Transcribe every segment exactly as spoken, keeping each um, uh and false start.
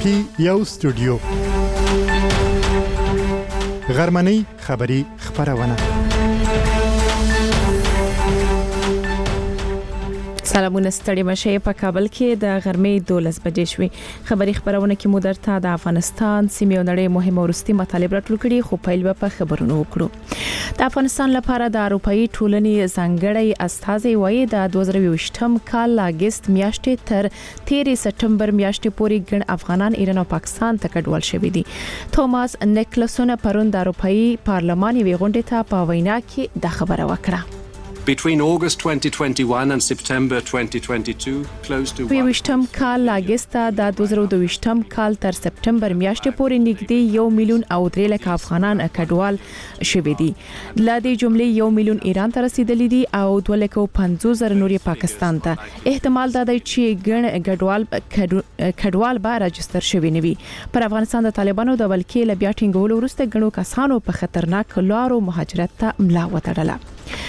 کې یو استودیو غرمنۍ خبری خبرونه. سلامونه ستړي مشه په کابل کې د غرمې دولس بجې شوې. خبری خبرونه کې مو درته د افغانستان سیمې او نړۍ مهمه ورستي مطالب راټول کړي، خو پیل به په خبرونو وکړو. د افغانستان لپاره د اروپאי ټولنې ځانګړی استازي وایي د دوه زره یوویشتم کال اگست میاشتې تر تیرې سپټمبر میاشتې پورې ګڼ افغانان ایران او پاکستان ته کډوال شوي دي. توماس نیکلسون پرون د اروپאי پارلمان یوې غونډې ته په وینا کې د خبره وکړه. Between August twenty twenty-one and September twenty twenty-two, close to یوویشتم کال اگست د دوه زره دوهویشتم کال تر سپټمبر میاشتې پورې نږدې یو میلیون او درې لک افغانان کډوال شوي دي. ل دې جملې یو میلیون ایران ته رسیدلي دي او دوه لک او پنځوس زره نور پاکستان ته. احتمال دا دی چې ګڼ کډوال کډوال به راجستر شوي نه وي. پر افغانستان د طالبانو د ولکې ل بیا ټینګولو وروسته ګڼو کسانو په خطرناک لارو مهاجرت ته ملا وتړله.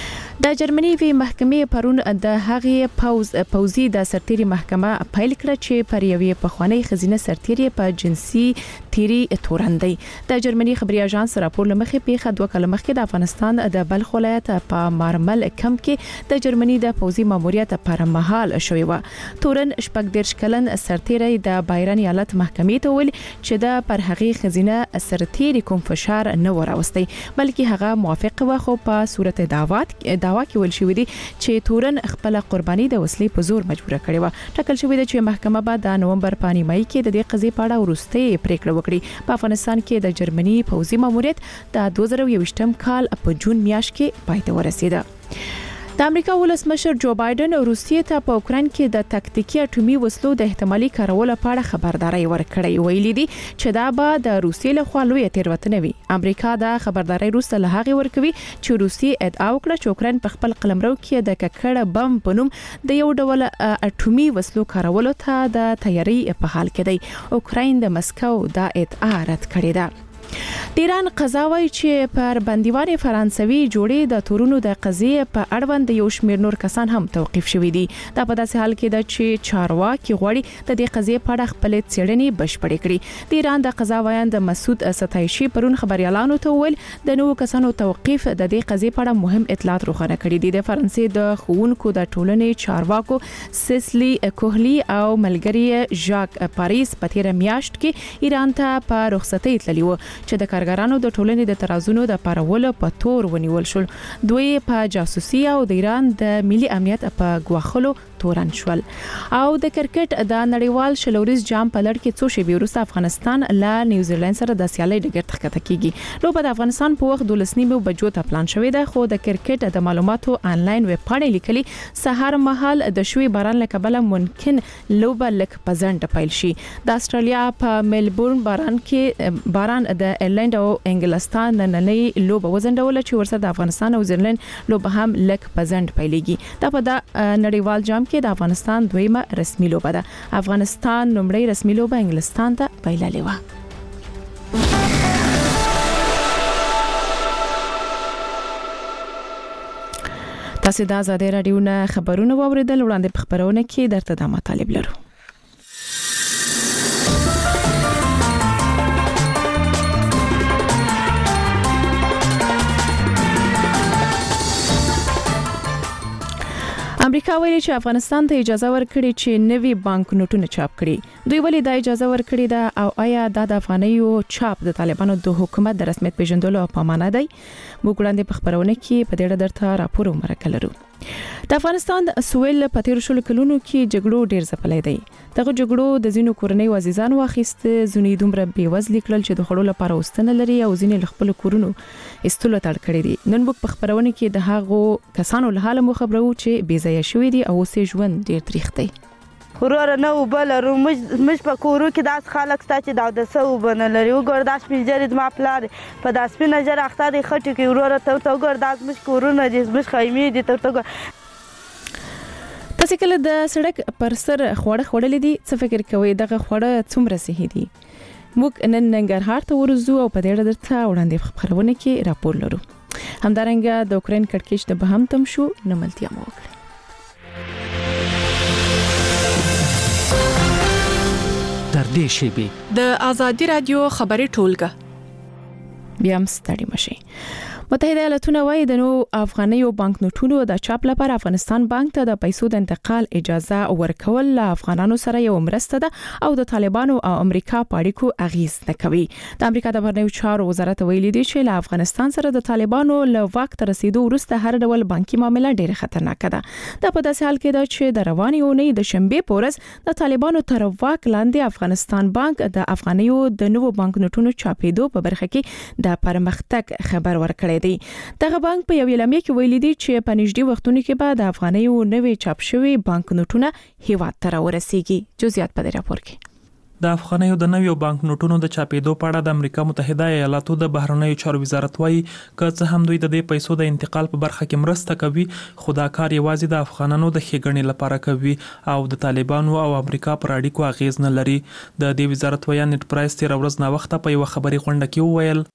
د جرمني وی محکمې پرون د هغې پوز پوزي د سرتيري محکمه پیل کړ چې پر یوې پخوانی خزینه سرتيري په جنسي تیری تورندې. د جرمني خبري اژانس راپور لمخې پیښه دوه کال مخکې د افغانستان د بلخ ولایت په مارمل کم کې د جرمني د پوزي ماموریت پر مهال شوی و. تورن شپږ دیرش کلن سرتيري د بایرن ایالت محکمې ته ویل چې د پر هغې خزینه سرتيري کوم فشار نه وراوستي، بلکې هغه موافق و، خو په صورت دعوت داوا کې ویل شوی دی چې تورن خپل قرباني د وسلې په زور مجبوره کړې و. ټاکل شوی دی چې محکمه به د نومبر په نیمایي کې د دې قضیې په اړه وروستۍ پریکړه وکړي. په افغانستان کې د جرمني پوځي ماموریت د دوه زره یوویشتم کال په جون میاشت کې پای ته ورسېده. د امریکا ولسمشر جو بایدن روسیې ته په اوکرين کې د تاکتیکي اټومي وسلو د احتمالي کارولو په اړه خبرداري ورکړې. ویلي دي چې دا به د روسیې له خوا لوی تیروتنه وي. امریکا د خبرداري وروسته له هغه ورکوي چې روسیې ادعا وکړه چې اوکرين په خپل قلمرو کې د ککړ بم په نوم د یو ډول اټومي وسلو کارولو ته د تیاری په حال کې دی. اوکرين د مسکو د ادعا رد کړې ده. د ایران قضا وايي چې پر بندیوان فرانسوي جوړې د تورونو د قضیې په اړوند یو شمېر نور کسان هم توقيف شوي دي. دا په داسې حال کې ده چې چارواکي غواړي د دې قضیې په اړه خپل څېړنې بشپړې کړي. د ایران د قضا وایند مسعود ستایشي پرون خبريالانو ته ویل د نوو کسانو توقيف د دې قضیې په اړه مهم اطلاعات روښانه کړي دي. د فرانسې د خوونکو د ټولنې چارواکو سیسلی کوهلی او ملګری ژاک پاریس په تیر میاشت کې ایران ته په رخصتۍ تللی و چې د کارګرانو د ټولنې د ترازونو د پارولو په تور ونیول شول. دوی په جاسوسي او د ایران د ملي امنیت په غواخلو تورن شول. او د کرکټ د نړیوال شلوریز جام په لړ کې څو شېبې وروسته افغانستان له نیوزیلند سره د سیالۍ ډګر ته ښکته کیږي. نو په افغانستان په وخت دولس نیمو بجو ته پلان شوی دی، خو د کرکټ د معلوماتو انلاین ویب پاڼې لیکلي سهار مهال د شوي باران له کبله ممکن لوبه لک پزند پیل شي. د استرالیا په ملبورن باران کې باران د ایرلند او انګلستان نننۍ لوبه وزندول چې ورسره د افغانستان او نیوزیلند لوبه هم لک پزند پیلېږي. دا په د نړیوال جام کې د افغانستان دویمه رسمي لوبه ده. افغانستان لومړی رسمي لوبه انګلستان ته پیللې و. تاسو د آزادۍ رادیو نه خبرونه واوریدل. وړاندې په خبرونه کې درته د مطالب لرو. امریکا ویلي چې افغانستان ته اجازه ورکړي چې نوي بانک نوټونه چاپ کړي. دوی ولې دا اجازه ورکړي ده او آیا دا د افغانیو چاپ د طالبانو د حکومت د رسمیت پیژندلو په معنا دی؟ موږ وړاندې په خبرونه کې په دې اړه درته راپور ومرکه لرو. د افغانستان سویل په تیر شلو کلونو کې جګړو ډیر ځپلې دی. دغه جګړو د ځینو کورنۍ عزیزانو واخیست، ځینې دومره بیوزلي کړل چې د خړو لپاره وستنه لري او ځینې خپل کورونو استلو تړ کړی دي. نن موږ په خبرونه کې د هغو کسانو له حاله مو خبرو چې بې ځایه شوي دي او اوس ژوند ډیر تریخ دی. ورور نه وبلرو مش په کورو کې داس خلک ستا چې دا د سو بنلري وګور داس پیجرې ما پلار په داس په نظر اخته د خټو کې ورور ته ته وګور داس مش کورونه دې مش خیمې دې ته ته تاسو کله د سړک پر سر خوړه خوړلې دي؟ څه فکر کوئ دغه خوړه څومره صحي دي؟ موږ نن ننګرهار ته ورځو او په دې اړه درته وړاندې خبرونه کې راپور لرو. همدارنګه د اوکرين کړکېچ د بهم تم شو نملتیا مو وکړه. در نږدې شي. د ازادي رادیو خبري ټولګه بیا هم ستړي مشي. متحده ایالاتونه وايي د نو افغانیو بانک نوټونو د چاپ لپاره افغانستان بانک ته د پیسو د انتقال اجازه ورکول له افغانانو سره یو مرسته ده او د طالبانو او امریکا په اړیکو اغیز نه کوي. د امریکا د بهرنیو چارو وزارت ویلي دی چې له افغانستان سره د طالبانو له واک ته رسیدو وروسته هر ډول بانکي معاملې ډېر خطرناک ده. دا په داسې حال کې ده چې د رواني اونۍ د شنبه په ورځ د طالبانو تر واک لاندې افغانستان بانک د افغانیو د نوو بانک نوټونو چاپېدو په برخه کې د پرمختګ خبر ورکړی. دغه بانک په یو اعلامیه کې ویلي دی چې په نږدې وختونو کې به د افغانیو نوې چاپ شوی بانک نوټونه هیواد ته راورسیږي. جزئیات په دې راپور کې. د افغانیو د نویو بانک نوټونو د چاپېدو په اړه د امریکا متحده ایالاتو د بهرنیو چارو وزارت وايي که څه هم دوی د دې پیسو د انتقال په برخه کې مرسته کوي، خو دا کار یوازې د افغانانو د ښېګڼې لپاره کوي او د طالبانو او امریکا پر اړیکو اغیز نه لري. د دې وزارت ویاند نیټ پرایس تیر ورځ نا وخته په یو خبري غونډه کې وویل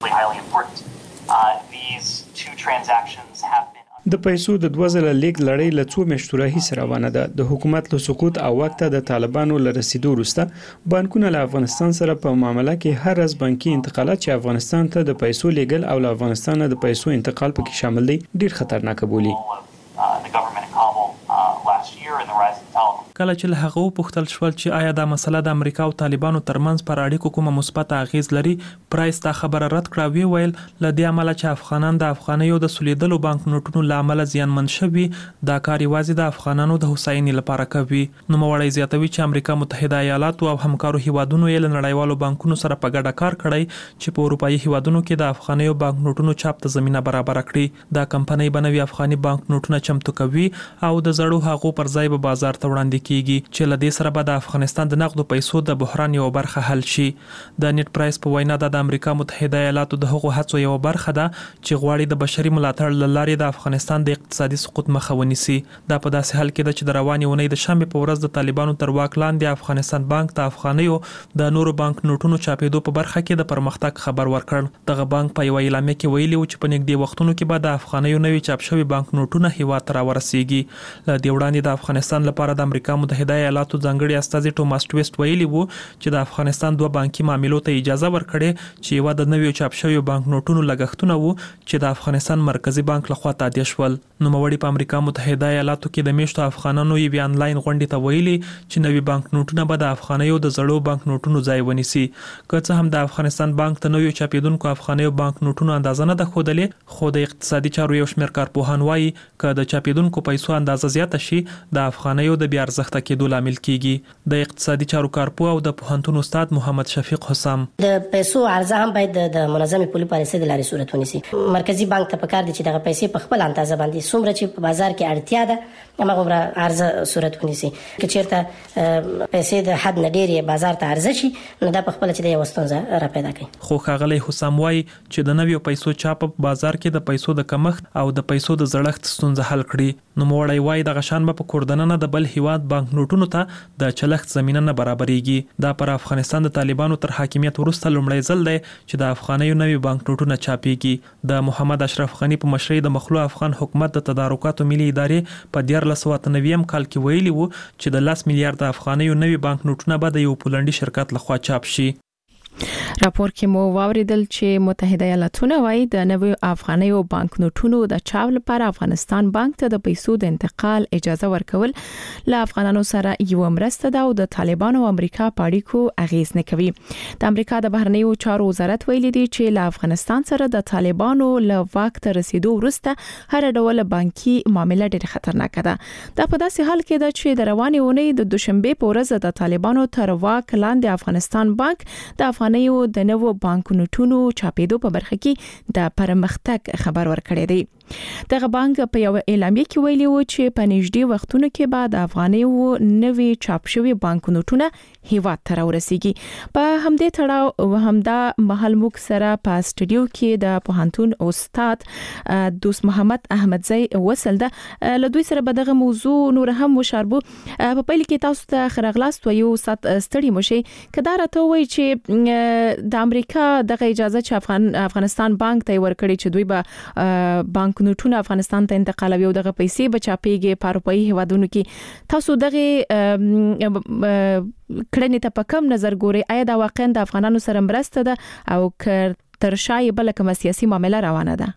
د پیسو د دوه ځله لیک لړۍ له څو میاشتو راهیسې روانه ده. د حکومت له سقوط او وخت د طالبانو له رسیدو وروسته بانکونه له افغانستان سره په معامله کې هر از بانکي انتقالات چې افغانستان ته د پیسو لیږل او له افغانستان د پیسو انتقال پکې شامل دي ډیر خطرناک بولي. کله چې له هغه پوښتل شول چې آیا دا مسله د امریکا او طالبانو ترمنځ پر اړیکو کومه مثبت اغیز لري، پرایس دا خبره رد کړه. وی ویل ل دې عمله چې افغانان د افغانیو د سولیدلو بانک نوټونو له عمله زیانمن شوي، دا کار یوازې د افغانانو د هوساینې لپاره کوي. نو موړی زیاتوي چې امریکا متحده ایالات او همکارو هیوادونو یې له نړیوالو بانکونو سره په ګډه کار کړی چې په اروپאי هیوادونو کې د افغانیو بانک نوټونو چاپ ته زمينه برابر کړي. دا کمپنۍ بنوي افغاني بانک نوټونه چمتو کوي او د زړو هغو پر ځای به بازار ته وړاندې کیږي چې له دې سره به د افغانستان د نقدو پیسو د بحران یو برخه حل شي. د نیټ پرایس په وینا د امریکا متحده ایالاتو د هغو هڅو یو برخه ده چې غواړي د بشري ملاتړ لارې د افغانستان د اقتصادي سقوط مخه ونیسي. دا په داسې حال کې ده چې د رواني اونۍ د شنبه په ورځ د طالبانو تر واک لاندې افغانستان بانک ته افغانیو د نورو بانک نوټونو چاپېدو په برخه کې د پرمختګ خبر ورکړ. دغه بانک په یو اعلامیه کې ویلي و چې په نږدې وختونو کې به د افغانیو نوي چاپ شوی بانک نوټونه هیواد ته راورسیږي. له دې وړاندې د افغانستان لپاره د امریکا متحده ایالاتو ځانګړي استازي ټوماس ټویسټ ویلي وو چې د افغانستان دوه بانکي معاملو ته اجازه ورکړي چې یو د نویو چاپ شویو بانک نوټونو لګښتونه وو چې د افغانستان مرکزی بانک لخوا تادیه شول. نو موړي په امریکا متحده ایالاتو کې د میشتو افغانانو یو انلاین غونډې ته ویلي چې نوي بانک نوټونه به د افغانیو د زړو بانک نوټونو ځای ونیسي. که څه هم د افغانستان بانک ته نویو چاپیدونکو افغانیو بانک نوټونو اندازه نه ده ښودلې، خو د اقتصادي چارو یو شمېر کارپوهان وایي که د چاپیدونکو پیسو اندازه زیاته شي د افغانیو د بیا ارزښته کېدو لامل کیږي. د اقتصادي چارو کارپوه او د پوهنتون استاد محمد شفیق حسام د پیسو عرضه هم باید د منظمې پولي پالیسۍ د لارې صورت ونیسي. مرکزی بانک ته پکار دي چې دغه پیسې په خپل اندازه باندې څومره چې په بازار کې اړتیا ده هغه عرضه صورت ونیسي. که چیرته پیسې د حد نه ډېرې بازار ته عرضه شي نو دا په خپل چې د یو ستونزه را پیدا کوي. خو ښاغلی حسام وایي چې د نویو پیسو چاپ په بازار کې د پیسو د کمښت او د پیسو د زړښت ستونزه حل کړي. نو موړی وایي دغه شان به په کوردننه د بل هیواد بانک نوټونو ته د چلښت زمينه نه برابرېږي. دا پر افغانستان د طالبانو تر حاکمیت وروسته لومړی ځل دی چې د افغانیو نوي بانک نوټونه چاپېږي. د محمد اشرف غنی په مشرۍ د مخلوع افغان حکومت د تدارکاتو ملي ادارې په دیارلس سوه اته نوي کال کې ویلي وو چې د لس میلیارډ افغانیو نوي بانک نوټونه به د یو پولنډي شرکت لخوا چاپ شي. راپور کې مو واوریدل چې متحده ایالاتونه وايي د نویو افغانیو بانک نوټونو د چاپ لپاره افغانستان بانک ته د پیسو د انتقال اجازه ورکول له افغانانو سره یو مرسته ده او د طالبانو او امریکا په اړیکو اغیز نه کوي. د امریکا د بهرنیو چارو وزارت ویلي دی چې له افغانستان سره د طالبانو له واک ته رسیدو وروسته هر ډول بانکي معاملې ډېر خطرناک ده. دا په داسې حال کې ده چې د رواني اونۍ د دوشنبه په ورځ د طالبانو تر واک لاندې افغانستان بانک د افغانیو د نوو بانک نوټونو چاپېدو په برخه کې د پرمختګ خبر ورکړی دی. دغه بانک په یو اعلامیه کې ویلي و چې په نږدې وختونو کې به د افغانیو نوي چاپ شوي بانک نوټونه هیواد ته راورسیږي. په همدې تړاو همدا مهال موږ سره په سټوډیو کې د پوهنتون استاد دوست محمد احمدزی وصل ده. له دوی سره به دغه موضوع نور هم وشاربو. په پیل کې تاسو ته خرغلاست و یو سات ستړي مشي کدا راته وای چې د امریکا دغه اجازه چې افغان افغانستان بانک ته ورکړي چې دوی به بانک بانکنوټونه افغانستان ته انتقالوي او دغه پیسې بچاپېږي په اروپאי هیوادونو کې تاسو دغه کړنې ته په کوم نظر ګوري؟ آیا دا واقعا د افغانانو سره مرسته ده او تر شای بل کوم سیاسي معاملې روانه ده؟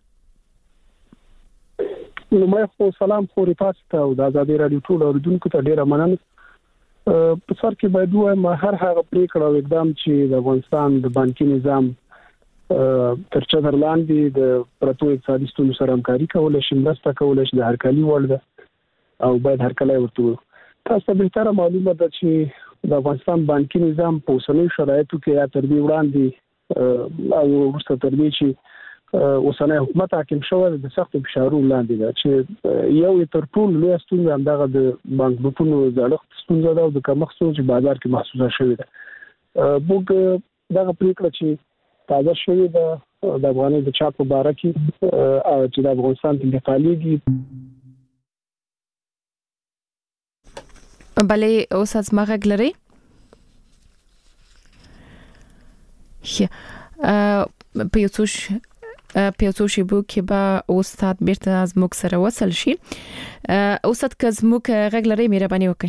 نو مې خو سلام خو ریپاس ته او د آزادي رادیو ټول اوریدونکو ته ډیره مننه. په سر کې باید وایم هر هغه پریکړه او اقدام چې د افغانستان د بانکي نظام تر چتر لاندې د پرتو اقتصادي ستونزو سره همکاري کولای شي، مرسته کولای شي، د هرکلي وړ ده او باید هرکلی ورته تاسو ته بهتره معلومه ده چې د افغانستان بانکي نظام په اوسنیو شرایطو کې یا تر دې وړاندې او وروسته تر دې چې اوسنۍ حکومت حاکم شوی د سختو فشارونو لاندې ده چې یو تر ټولو لوی ستونزه همدغه د بانکونو زړښت ستونزه ده او د کمښت ستونزه چې بازار کې محسوسه شوې ده. موږ دغه پریکړه چې تازه شوې ده د افغانۍ د چاپ په باره کې چې د افغانستان ته انتقالېږي. بلې اوس از ما غږ لرئ؟ په یو څه په یو څو شیبو کې به استاد بیرته از موږ سره وصل شي. استاد که زموږ غږ لرئ مهرباني وکړئ.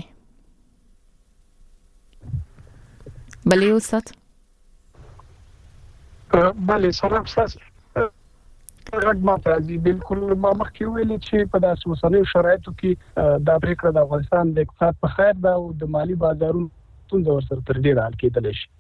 بلې استاد. بله سلام تاسو. غږ ما ته بالکل ما مخکې ویلي چې په داسې اوسنیو شرایطو کې دا پریکړه د افغانستان د اقتصاد په خیر ده او د مالی بازارونو ستونزه ورسره تر ډیره حل کېدلی شي.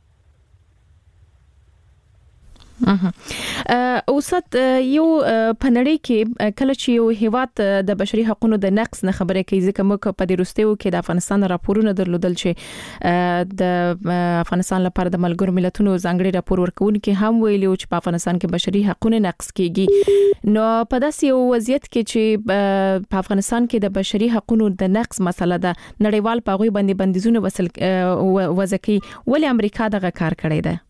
اوسط یو پنړی کې کله چې یو هیواد د بشري حقوقو د نقض نه خبره کوي ځکه موږ په دې وروستیو کې د افغانستان راپورونه درلودل چې د افغانستان لپاره د ملګرو ملتونو ځانګړي راپور ورکوونکي هم ویلي چې په افغانستان کې بشري حقوقو نقض کیږي. نو په داسې یو وضعیت کې چې په افغانستان کې د بشري حقوقو د نقض مسله ده نړیوال په غوي باندې بندیزونه وسل وځکي ولې امریکا دغه کار کړی ده؟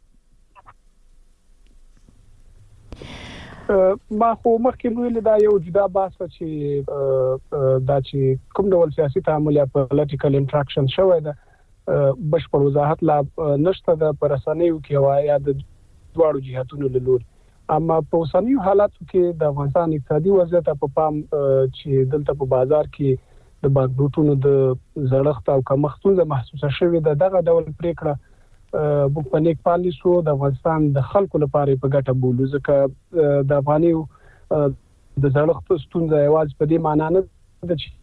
ما خو مخکې ویل دا یو جدا بحث چې دا چې کوم ډول سیاسي تعامل یا پولیټیکل انټراکشن شوی ده بشپړ وضاحت لا نشته د پرسنیو کې یا د دواړو جهاتونو له لوري. اما په اوسنیو حالاتو کې د افغانستان اقتصادي وضعیت په پام چې دلته په بازار کې د بانکونو د زړښت او کمښت محسوسه شوې ده دغه ډول پریکړه موږ په نیک پالیسو د افغانستان د خلکو لپاره په ګټه بولو ځکه د افغانیو د زړښت ستونزه یوازې په دې معنی نه ده چې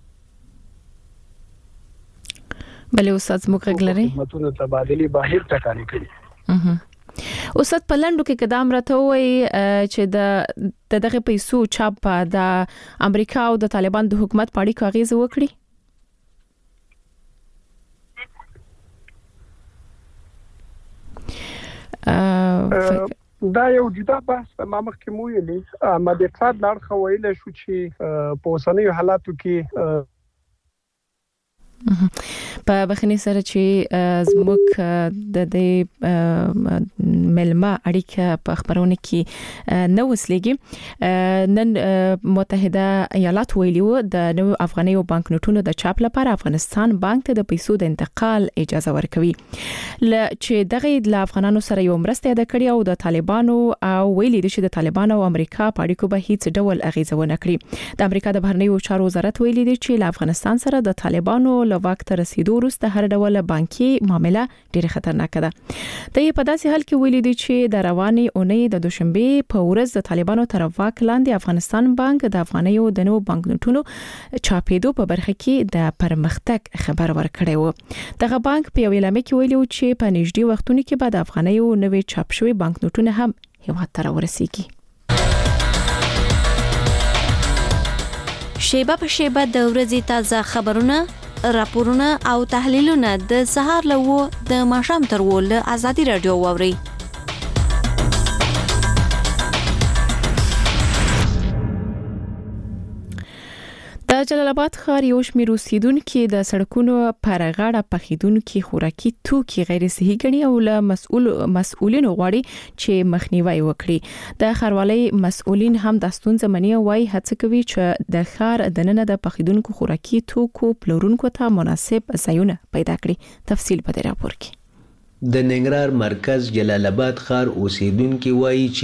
بلې استاد موږ غږ لرئ خدماتونو تبادلې بهیر ټاکلي کړي. استاد په لندو کې قدم راته وای چې د دغه پیسو چاپ د امریکا او د طالبان د حکومت په اړیکو اغیز وکړي. دا یو جدا بحث ما مخکې مو ویلي ما د اقتصاد لړ خو ویل شو چې په اوسنیو حالاتو کې په بخنی سره چې زموږ د دې ملما اړیکه په خبرونه کې نو وسلېږي. نن متحده ایالات ویلي و د نو افغاني بانکنوټونو د چاپ لپاره افغانستان بانک ته د پیسو د انتقال اجازه ورکوي چې دغه د افغانانو سره یو مرسته ده کړې او د طالبانو او ویلي دي چې د طالبانو او امریکا په اړیکو به هیڅ ډول اغیزه ونه کړي. د امریکا د بهرنیو چارو وزارت ویلي دي چې له افغانستان سره د طالبانو واک ته رسیدو وروسته هر ډول بانکي معاملې ډېره خطرناکه ده. د په داسې حال کې ویلي دي چې د رواني اونۍ د دوشنبه په ورځ د طالبانو تر واک لاندې افغانستان بانک د افغانیو د نوو بانکنوټونو چاپېدو په برخه کې د پرمختګ خبر ورکړی و. دغه بانک په یو اعلامیه کې ویلي چې په نږدې وختونو کې به د افغانیو نوې چاپ شوی بانکنوټونه هم هیواد ته راورسیږي. شیبه په شیبه د ورځې تازه خبرونه راپورونه او تحلیلونه د سهار له و د ماښام تر و له آزادي رادیو واوري. د جلال آباد ښار یو شمېر اوسیدونکو د سړکونو پر غاړه پخیدونکو خوراکي توکي غیر صحي ګڼي او له مسؤل مسؤلینو غواړي چې مخنیوي وکړي. د ښاروالۍ مسؤلین هم د ستونزې مني او وايي هڅه کوي چې د ښار دننه د پخیدونکو خوراکي توکو پلورونکو ته مناسب ځایونه پیدا کړي. تفصیل په دې راپور کې. د ننګرهار مرکز جلال آباد ښار اوسیدونکو وايي چې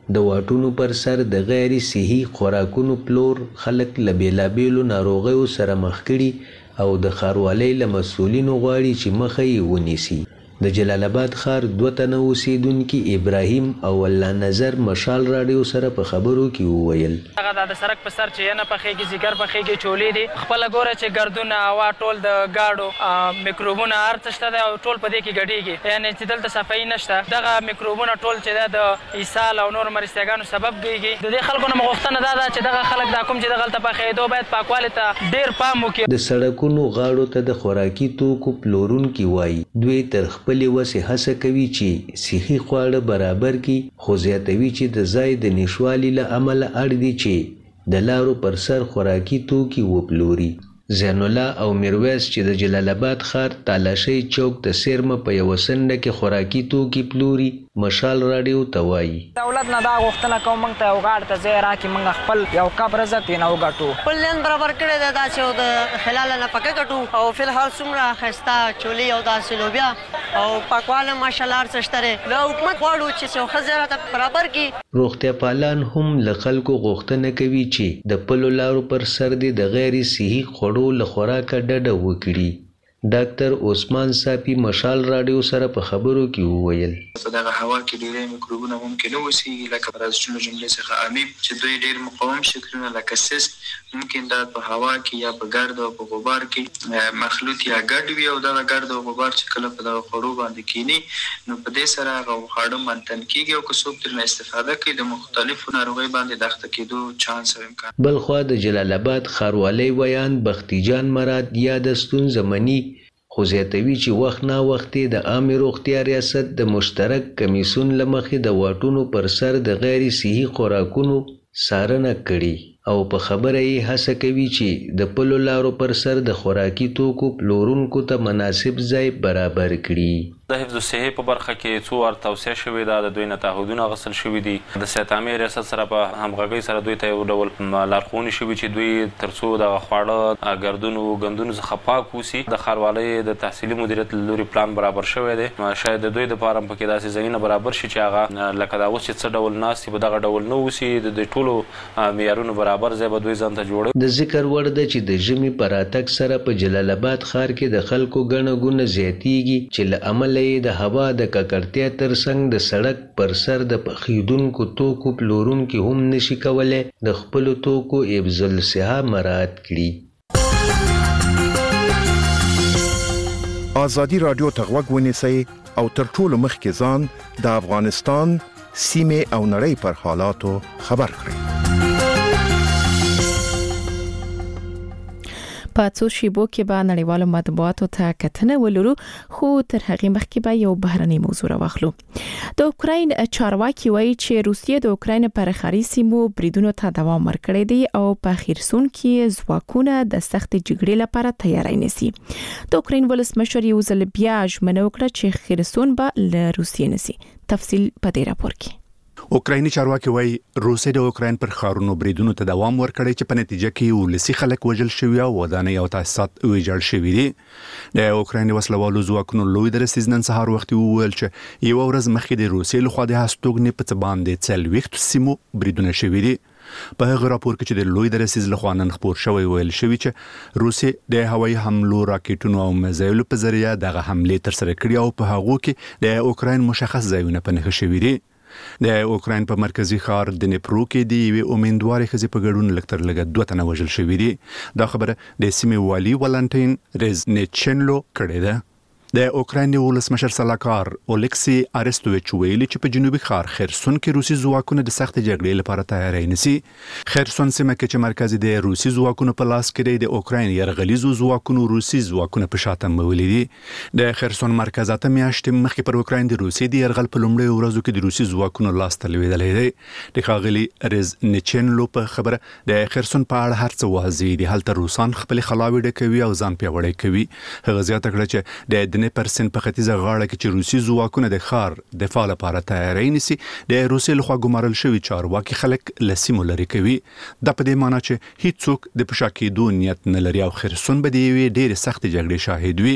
د واټونو پر سر د غیر صحي خوراکونو پلور خلک له بیلابیلو ناروغیو سره مخ کړي او د ښاروالۍ له مسؤلینو غواړي چې مخه یې ونیسي. د جلال آباد ښار دوه تنه اوسیدونکي ابراهیم او الله نظر مشال راډیو سره په خبرو کې وویل هغه د سړک په سر چې نه پخېږي ځیګر پخېږي چولې دي خپل ګوره چې ګردونه هوا ټول د گاډو میکروبونه هر څه شته او ټول په دې کې ګډېږي یعنی چې دلته صفایي نشته دغه میکروبونه ټول چې د اسهال او نور مرستیاګانو سبب کېږي. د دې خلکو نه غوښتنه دا ده چې دغه خلک دا کوم چې دغلته پخېدو باید پاکوالي ته ډېر پام وکړي. د سړکونو غاړو ته د خوراکي توکو پلورونکي وایي دوی تر خپلې وسې هڅه کوي چې صحي خواړه برابر کړي خو زیاتوي چې د ځای د نشوالي له امله اړ دي چې د لارو پر سر خوراکي توکي وپلوري. زین الله او میرویس چې د جلال آباد ښار تالاشۍ چوک د سیرمه په یوه څنډه کې خوراکي توکي پلوري مشال راډیو ته وایي دولت نه دا غوښتنه کوم موږ ته یو غاړه ته ځای راکړي موږ خپل یو کب رزق یې نه وګټو خپل لین برابر کړی دی دا چې د حلاله نفقه ګټو او فلحال څومره ښایسته چولې او داسې لوبیا او پاکواله ماشاءالله هر څه شته له حکومت غواړو چې څو ښځې راته برابر کړي. روغتیا پالان هم له خلکو غوښتنه کوي چې د پلو لارو پر سر دې د غیر صحي خوړو له خوراکه ډډه وکړي. ډاکټر عثمان صافي مشال راډیو سره په خبرو کې وویل په دغه هوا کې ډېری میکروبونه ممکن اوسیږي لکه پرازیتونو جملې څخه امیب چې دوی ډېر مقاوم شکلونه لکه سیست ممکن دا په هوا کې یا په ګرد او په غبار کې مخلوط یا ګډ وي او دغه ګرد او غبار چې کله په دغه خوړو باندې کینی نو په دې سره هغه خواړه منتن کېږي او که څوک ترنه استفاده کوي د مختلفو ناروغیو باندې د اخته کېدو چانس او امکان. بلخوا د جلال آباد ښاروالۍ ویان بختي جان مراد یا د ستونزه مني خو زیاتوي چې وخت نا وخت د عامې روغتیا ریاست د مشترک کمیسیون له مخې د واټونو پر سر د غیر صحي خوراکونو څارنه کړي او په خبره یې هڅه کوي چې د پلو لارو پر سر د خوراکي توکو پلورونکو ته مناسب ځای برابر کړي. د حفظ الصحې په برخه کې څو ور توسعه شوې ده د دوی نه تعهدونه اخیستل شوي دي د صحت عامې ریاست سره په همغږۍ سره دوی ته یو ډول لارښوونې شوي چې دوی تر څو دغه خواړه ګردونو ګندونو څخه پاک اوسي د ښاروالۍ د تحصیلي مدیریت له لوري پلان برابر شوی دی شاید د دوی دپاره هم پکې داسې ځایونه برابر شي چې هغه لکه دا اوس چې څه ډول ناست دي په دغه ډول نه اوسي د دوی ټولو معیارونو برابر ځای به دوی ځان ته جوړوي. د ذکر وړ ده چې د ژمي په راتګ سره په جلال آباد ښار کې د خلکو ګڼه ګوڼه زیاتیږي چې له امله یې د هوا د ککړتیا ترڅنګ د سړک پر سر د پخېدونکو توکو پلورونکي هم نشي کولی د خپلو توکو حفظ الصحه مراعات کړي. ازادي راډیو ته غوږ ونیسئ او تر ټولو مخکې ځان د افغانستان سیمې او نړۍ پر حالاتو خبر کړئ. په څو شیبو کې به نړیوالو مطبوعاتو ته کتنه ولرو خو تر هغه مخکې به یو بهرنی موضوع راوخلو. د اوکراین چارواکي وایي چې روسیه د اوکراین پر خاري سیمو بریدونو ته دوام ورکړی دی او په خرسون کې ځواکونه د سخت جګړې لپاره تیاری نیسي. د اوکراین ولسمشر یو ځل بیا ژمنه وکړه چې خرسون به له روسیې نسی. تفصیل په دې راپور کې. اوکرایني چارواکي وایي روسیه د اوکراین پر ښارونو بریدونو ته دوام ورکړی چې په نتیجه کې ولسي خلک وژل شوي او ودانۍ او تاسیسات ویجاړ شوي دي. د اوکراین وسلوالو ځواکونو لوی درستیز نن سهار وختي وویل چې یوه ورځ مخکې د روسیې لخوا د هستوګنې په څه باندې څلوېښتو سیمو بریدونه شوي دي. په هغه راپور کې چې د لوی درستیز لخوا نن خپور شوی ویل شوی چې روسیې د هوایي حملو راکټونو او میزایلو په ذریعه دغه حملې ترسره کړي او په هغو کې د اوکراین مشخص ځایونه په نښه شوي دي. د اوکراین په مرکزی ښار د نیپرو کې د یوې امیندوارې ښځې په ګډون لږ تر لږه دوه تنه وژل شوي دي. دا خبره د سیمې والي ولانټین ریزنیچنلو کړې ده. د اوکراین ولسمشر سلاکار اولیکسی ارستوویچ ویلي چې په جنوبي ښار خرسون کې روسي ځواکونه د سخت جګړې لپاره تیاری نیسي. خرسون سیمه کې چې مرکز د روسي ځواکونو په لاس کې دی د اوکراین یرغلیزو ځواکونو روسي ځواکونه په شاته مولي دي. د خرسون مرکز اته میاشتې مخکې پر اوکراین د روسي د یرغل په لومړیو ورځو کې د روسي ځواکونو لاس ته لوېدلی دی. د ښاغلي ریزنیچنلو په خبره د خرسون په اړه هر څه واضح دي. هلته روسان خپلې خلاوې ډکوي او ځان پیاوړی کوي. هغه زیاته کړه چې د پرسن په ختیځه غاړه کې چې روسي ځواکونه د ښار دفاع لپاره تیاری نیسي د روسیې لخوا ګمارل شوي چارواکي خلک له سیمو لرې کوي. دا په دې معنی چې هیڅوک د په شا کېدو نیت نه لري او خرسون به د یوې ډېرې سختې جګړې شاهد وي.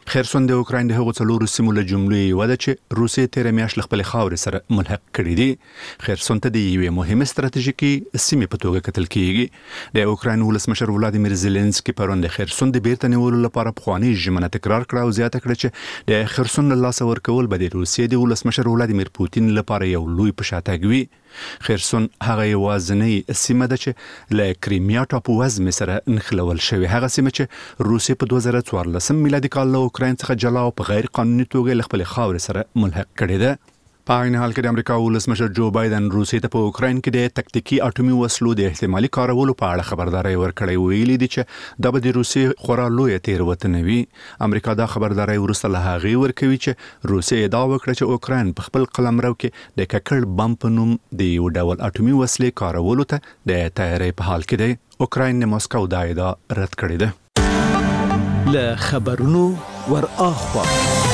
خرسون د اوکراین د هغو څلورو سیمو له جملې یو ده چې روسیې تیر میاشت خپل خاورې سره ملحق کړی دی. خرسون ته د یوې مهمه ستراتیژیکي سیمې په توګه کتل کیږي. د اوکراین ولسمشر ولادیمیر زيلنسکي پرون د خرسون د بیرته نیولو لپاره پخوانی ژمنه تکرار کړه او زیاته کړه چې د خرسون له لاسه ورکول به د روسیې د ولسمشر ولادیمیر پوتین لپاره یو لوی پشاتګ وي. خرسون هغه یوازینی سیمه ده چې له کریمیا ټاپووزمې سره نښلول شوې. هغه سیمه چې روسیې په دوه زره څوارلسم میلادي کال له اوکراین څخه جلا او په غیر قانوني توګه له خپل خاورې سره ملحق کړې ده. په عین حال کې د امریکا ولسمشر جو بایدن روسیې ته په اوکراین کې د تکتیکي اټومي وسلو د احتمالي کارولو په اړه خبرداري ورکړې. ویلي دي چې د بده روسیې خورا لوی تیروتنه وي. امریکا دا خبرداري ورسته له هغه ورکوي چې روسیې دا وکړه چې اوکراین په خپل قلمرو کې د ککړ بم په نوم د یو ډول اټومي وسلې کارولو ته د تیاری په حال کې دی. اوکراین د ماسکو دا ادعا رد کړې ده. له خبرونو ور اخوا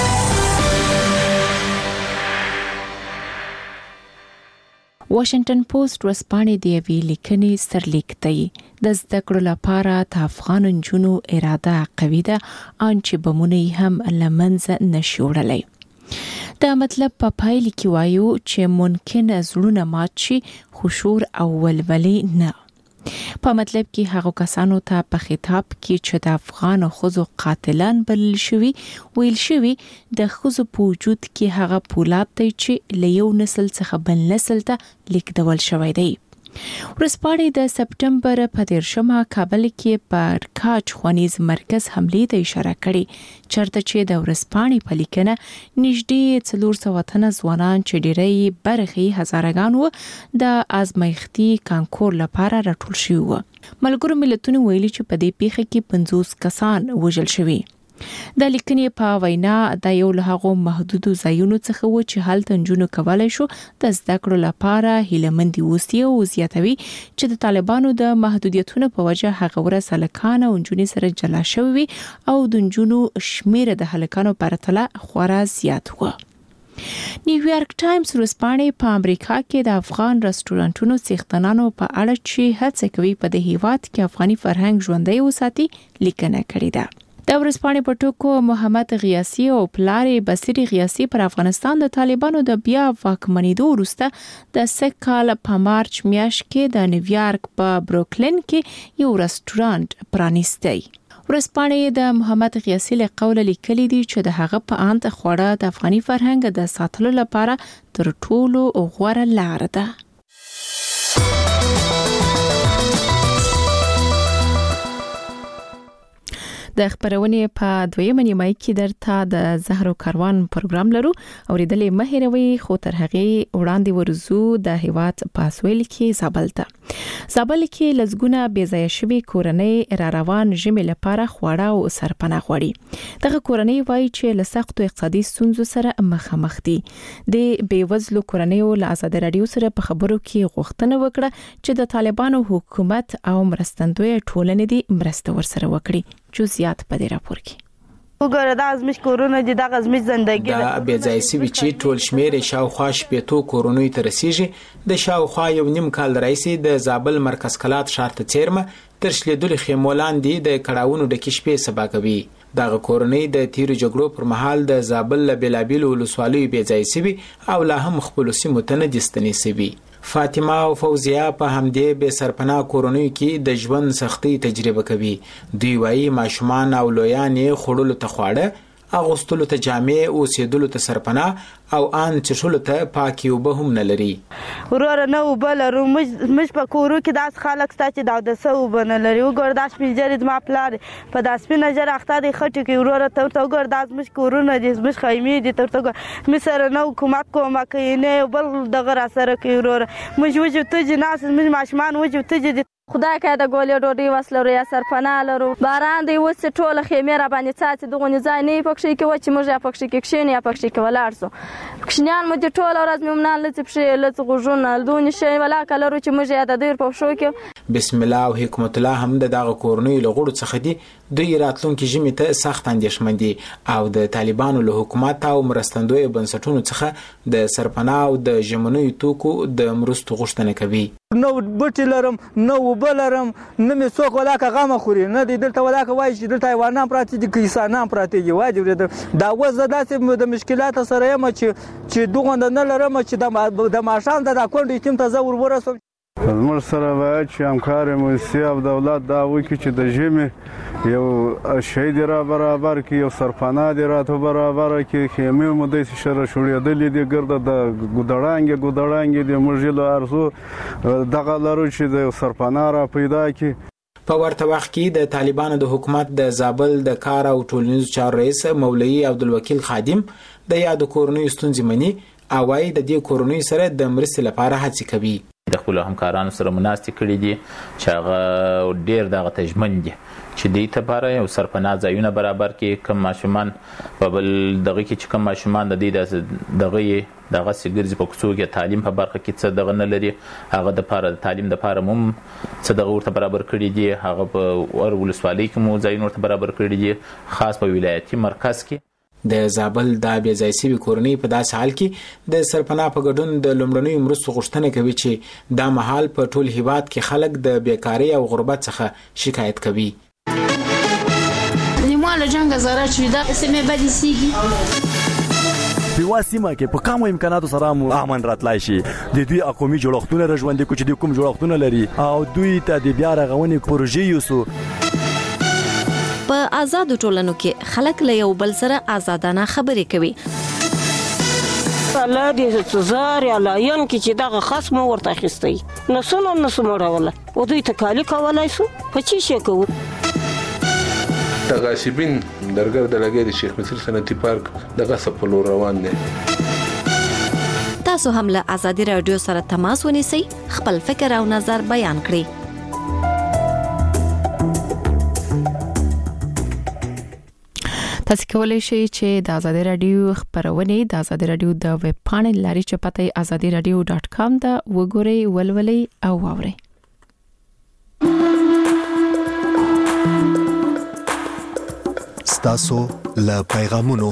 واشنگټن پوسټ ورځپاڼې د یوې لیکنې سرلیک دی. د زده کړو لپاره د افغان نجونو اراده قوي ده ان چې بمونه هم لمنځه نشي وړلی. دا مطلب په پایله کې وایو چې ممکن زړونه مات شي خو شور او ولولې نه. په مطلب کې هغه کسانو ته په خطاب کې چې د افغان خزو قاتلان بلل شوی ویل شوی د خزو په وجود کې هغه پولاد دی چې له یو نسل څخه بل نسل ته لیکدول شوی دی. ورځپاڼې د سپټمبر په دیرشمه کابل کې په کاچ خوانیز مرکز حملې ته اشاره کړې چرته چې د ورځپاڼې په لیکنه نږدې څلور سوه تنه ځوانان چې ډېری برخې هزارګان وو د ازمایښتي کانکور لپاره راټول شوي وو. ملګرو ملتونو ویلي چې په دې پیښه کې پنځوس کسان وژل شوي. د لیکنې په وینا د یو له هغو محدودو ځایونو څخه و چې هلته نجونو کولای شو د زده کړو لپاره هیلهمند اوسي او زیاتوي چې د طالبانو د محدودیتونو په وجه هغه ورځ هلکان او نجونې سره جلا شوي او د نجونو شمیر د هلکانو په پرتله خورا زیات و. نیویارک ټایمز ورځپاڼې په امریکا کې د افغان رستورانتونو څښتنانو په اړه چې هڅه کوي په دې هیواد کې افغاني فرهنګ ژوندی وساتي لیکنه کړې ده. د ورځپاڼې په ټکو محمد غیاثي او پلارې بصری غیاثي پر افغانستان د طالبانو د بیا واکمنېدو وروسته د سږ کال په مارچ میاشت کې د نیویارک په بروکلین کې یو رستورانت پرانیستی. ورځپاڼې د محمد غیاثي له قوله لیکلي دي چې د هغه په اند خوړه د افغاني فرهنګ د ساتلو لپاره تر ټولو غوره لار ده. د خبرونې په دویمه نیمه کې درته د زهرو کاروان پروګرام لرو او ریدلې مهیروي خو تر هغه وړاندې ورزو د هیواد پاسویل کې زابل ته زابل کې لزګونه بیځای شوی کورنۍ را روان ژمې لپاره خواړه او سرپناه غوړي. دغه کورنۍ وایي چې له سختو اقتصادي ستونزو سره مخامخ دي. د بیوزلو کورنۍ له آزاد رادیو سره په خبرو کې غوښتنه وکړه چې د طالبانو حکومت او مرستندوی ټولنې دي مرسته ورسره وکړي. جزئیات په دې راپور کې وګوره دا زموږ کورونه دي دغه زموږ ژوندګي دا بې ځای سوي چې ټول شمیر شاوخوا شپېتو کورونو ته رسیږي. د شاوخوا یو نیم کال راځي د زابل مرکز کلات ښار ته چیرمه تر شلیدل خیمو لاندې د کړهونو د کشپې سبا کوي. دغه کورنۍ د تیرو جګړو پر مهال د زابل له بلابل ولسوالیو بې ځای سوي او لا هم خپل سیمو ته نه دستنې سوي. فاطمه او فوزیه په همدې به سرپناه کورونو کې د ژوند سختي تجربه کوي. دوی وايي ماشومان او لویان خړول ته خواړه اغوستلو ته جامع او سیدلو ته سرپناه او ان چشلو ته پاکي وب هم نه لري. ورور نه وبلرو مش په کورو کې داس خلک ستاسو د د سو بن لري وګور داس پیجرید ما پلار په داس په نظر اخته د خټو کې ورور ته ورته وګور داس مش کورونه دي مش خیمه دي تر ته مې سره نو حکومت کومه کوي نه بل دغه را سره کوي ورور مش وجو ته جناس مش ماشمان وجو ته خدای که د ګولې ډوډۍ وسلو یا سرپناه لرو باران دی وڅ ټوله خیمه را باندې څاڅي دغه نه ځای نه پکښې کې و چې موږ یا پکښې کې کښینې یا پکښې کې ولاړ سو کښینیان مو د ټوله ورځ مې مونږ لڅ پښې لڅ غوژونه دونې شي ولا کلرو چې موږ یا د دیر په شو کې بسم الله او حکمت الله هم د دغه کورنۍ له غړو څخه دي. دوی راتلونکي ژمي ته سخت اندېښمن دي او د طالبانو له حکومت او مرستندوی بنسټونو څخه د سرپناه او د ژمنوي توکو د مرستو غوښتنه کوي. نو بوټي لرم نو اوبه لرم نه مې څوک ولاکه غمه خوري نه دی دلته ولاکه وایي چې دلته حیوانان پراته دي که انسانان پراته دي وایي دا اوس زه داسې د مشکلاتو سره یم چې چې دغونده نه لرم چې د ماښام د دا کونډې ټیم ته زه ور ورسوم. زموږ سره باید چې همکار موسسې او دولت دا وکړي چې د ژمي یو شی دې را برابر کړي یو سرپناه دې راته برابره کړي خیمې مو داسې شره شوړېدلې دي ګرده د ګودړانګې ګودړانګې دي موږ یې له ارزو دغه لرو چې د سرپناه را پیدا کړي. په ورته وخت کې د طالبانو د حکومت د زابل د کار او ټولنیزو چارو رئیس مولوي عبدالوکیل خادم د یادو کورنیو ستونزې مني او وايي د دې کورنیو سره د مرستې لپاره هڅې کوي. د خپل همکارانو سره مناستې کړي دي چې هغه ډېر دغه تجمن دي چې دې لپاره یو سرپناه ځایونه برابر کړي. کم ماشومان په بل دغه کې چې کم ماشومان د دې دغه دغه سګرځي په کوڅو کې تعلیم په برخه کې څه دغه نه لري هغه د لپاره تعلیم د لپاره مم څه دغه ورته برابر کړي دي. هغه په ور ولسوالۍ کې مو ځایونه ورته برابر کړي دي خاص په ولایتي مرکز کې. د زابل د بیا ځای سوي کورنۍ په داسې حال کې د سرپناه په ګډون د لومړنیو مرستو غوښتنه کوي چې دا مهال په ټول هیواد کې خلک د بیکارۍ او غربت څخه شکایت کوي. لیمواله جنګ زاره چې دا سیمه بدی سیږي په واسمه کې په کومو امکاناتو سره مو امن راتلای شي د دوی اقومي جوړښتونه رژوندې کو چې د کوم جوړښتونه لري او دوی ته د بیا رغونې پروژې یوسو. په آزادو ټولنو کې خلک له یو بل سره آزادانه خبرې کوي. الله دې څزار یا لاین کې چې دغه خصم ورته اخیستی نسونه نسمړوله او دوی تکالی کولای سو په چی شي کوو. تغاسبین درګر د لګې د شیخ مصر صنعتي پارک دغه سپلو روان دي. تاسو هم له ازادي رادیو سره تماس ونیسئ خپل فکر او نظر بیان کړئ. تاسو کولای شئ چې د ازادي رادیو خبرونه د ازادي رادیو د ویب پاڼې لاري چې پته ازادي رادیو ډاټ کام دا وګورئ ولولئ او واورئ. ستاسو له پیغامونو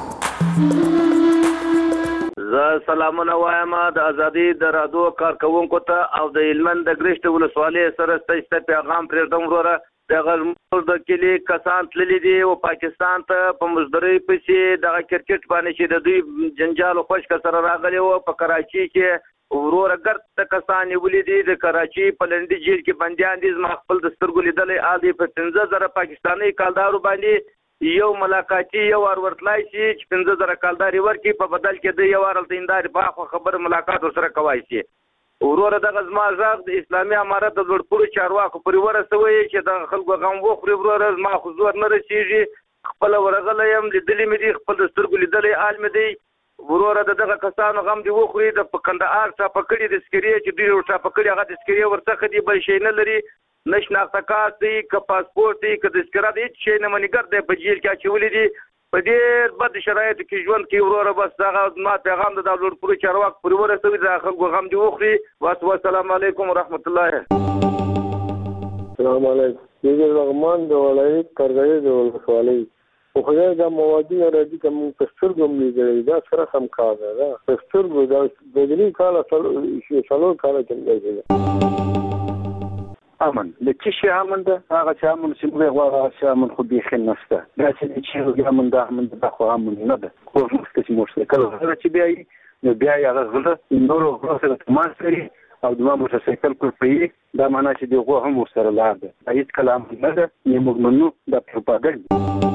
زه سلامونه وایم د ازادي د رادیو کارکونکو ته او د هلمند د ګرشت ولسوالۍ سره ستاسو پیغام پرېږدم وروره. دغه د کلی کسان تللی دي او پاکستان ته په مزدوري پسې دغه کرکټ باندې چې د دوی جنجال او خوشک سره راغلي او په کراچي کې ورور ګرد کسان نیولې دي د کراچي په لنډي جیل کې بنديان دي. زما خپل د سترګو لیدلې آدي په پنځه زره پاکستاني کالدارو باندې یو ملاقاتي یو ور ورتلای شي چې پنځه زره کالداري ورکی په بدل کې د یو ورلته اندار په خبر ملاقات سره کوي شي. ورور د غزما ژغ د اسلامي امارت د لوړپوړو چارواکو پرې ورسوي چې د خلکو غم وخوري. ورور ما خو زور نه رسیږي خپل ورغله يم لیدلې مې دي خپل سترګو لیدلې حال مې دی. ورور د دغه کسانو غم دی وخوري د پکندار څا پکړي د سکري چې دوی ورته پکړي هغه د سکري ورڅخه دی بل شي نه لري نشناخته کارت دی ک پاسپورت دی ک د سکرا دی چې نه منګر دی په جیل کې چولې دي په ډېر بد شرایطو کې ژوند کوي. ورور بس هغه ما پیغام د دولت پوره چارواک پرې ورسوي د خلکو غم دی وخوري. والسلام علیکم ورحمت الله. السلام علیکم. دې رحمان د ولایت کارګری د ولسوالۍ خو خدای دا موادي راځي کوم پستر کوم دی دا سره سم کار ده پستر د بدلی کاله څلور کاله کې امن لکه شي امن ده هغه چې امن چې موږ غواړو چې امن خو بيخي نشته دا چې چې امن ده امن ده خو امن نه ده خو موږ چې موږ کله چې بیا نو بیا هغه غلط نورو غوښتل تماس لري او د موټر سایکل پر پی دا معنی چې دغه هم سره لار ده هیڅ کلام نه ده موږ منو د پروپاګاندا.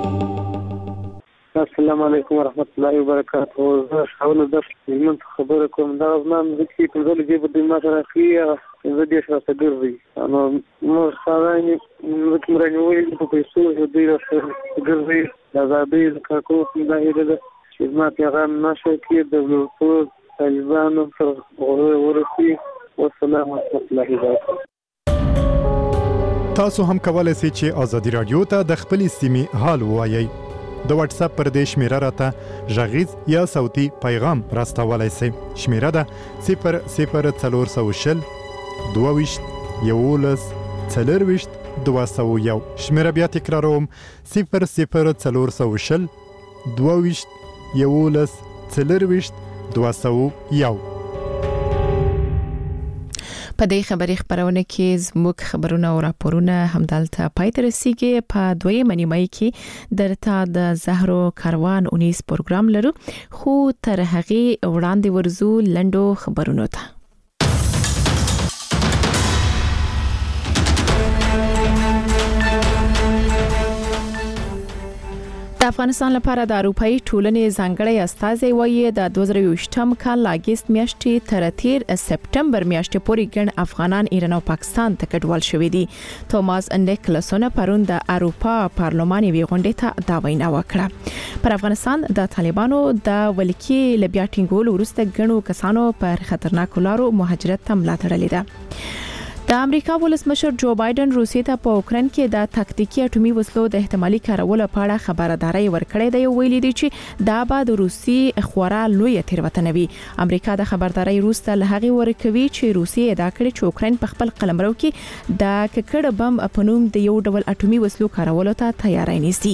السلام علیکم ورحمت الله وبرکاته. زه حواله د من خبره کوم دا زمام د کې په ځل کې په دې ماته راخي زه دې سره ګرځي نو نو ساراني نو تمرنوي په پیسو دې راځي ګرځي دا زابې کاکو دا هیله چې ما پیغام نشه کې د ټول طالبانو سره ورسي. والسلام علیکم ورحمت الله. تاسو هم کولای شئ چې ازادي رادیو ته د خپل سیمې حال وایي. د واتس اپ پر دې شمیره راته ژغیز یا صوتي پیغام راستولای شئ. شمیره ده صفر صفر څلور سوه شل دوه ویشت یولس څلور ویشت دوه سوه یو. شمیره بیا تکراروم صفر صفر څلور سوه شل دوه ویشت یولس څلور ویشت دوه سوه یو. په دې خبري خبرونه کې زموږ خبرونه او راپورونه همدلته پای ته رسیږي. په دویمه نیمه کې درته د زهرو کاروان اونیس پروګرام لرو، خو تر هغه وړاندې ورزو لندو خبرونو ته. د افغانستان لپاره د اروپאי ټولنې ځانګړی استازی وایي د دوه زره یوویشتم کال لاګست میاشتې تر تیر سپټمبر میاشتې پورې ګڼ افغانان ایران او پاکستان ته کډوال شوي دي. توماس نیکلسون پرون د اروپا پارلمان وی غونډې ته دا وینا وکړه. پر افغانستان د طالبانو د ولکې لبیا ټینګول ورسته ګڼو کسانو پر خطرناک لارو مهاجرت ته ملاتړ لیده. د امریکا ولسمشر جو بایدن روسیې ته په اوکرين کې د تاکتیکي اټومي وسلو د احتمالي کارولو په اړه خبرداري ورکړې ده. ویلي دي چې دا به د روسي خورا لوی تیروتنه وي. امریکا د خبرداري روسته له هغه ورکوي چې روسیې دا کړی چې اوکرين په خپل قلمرو کې د ککړ بم په نوم د یو ډول اټومي وسلو کارولو ته تیاری نیسي.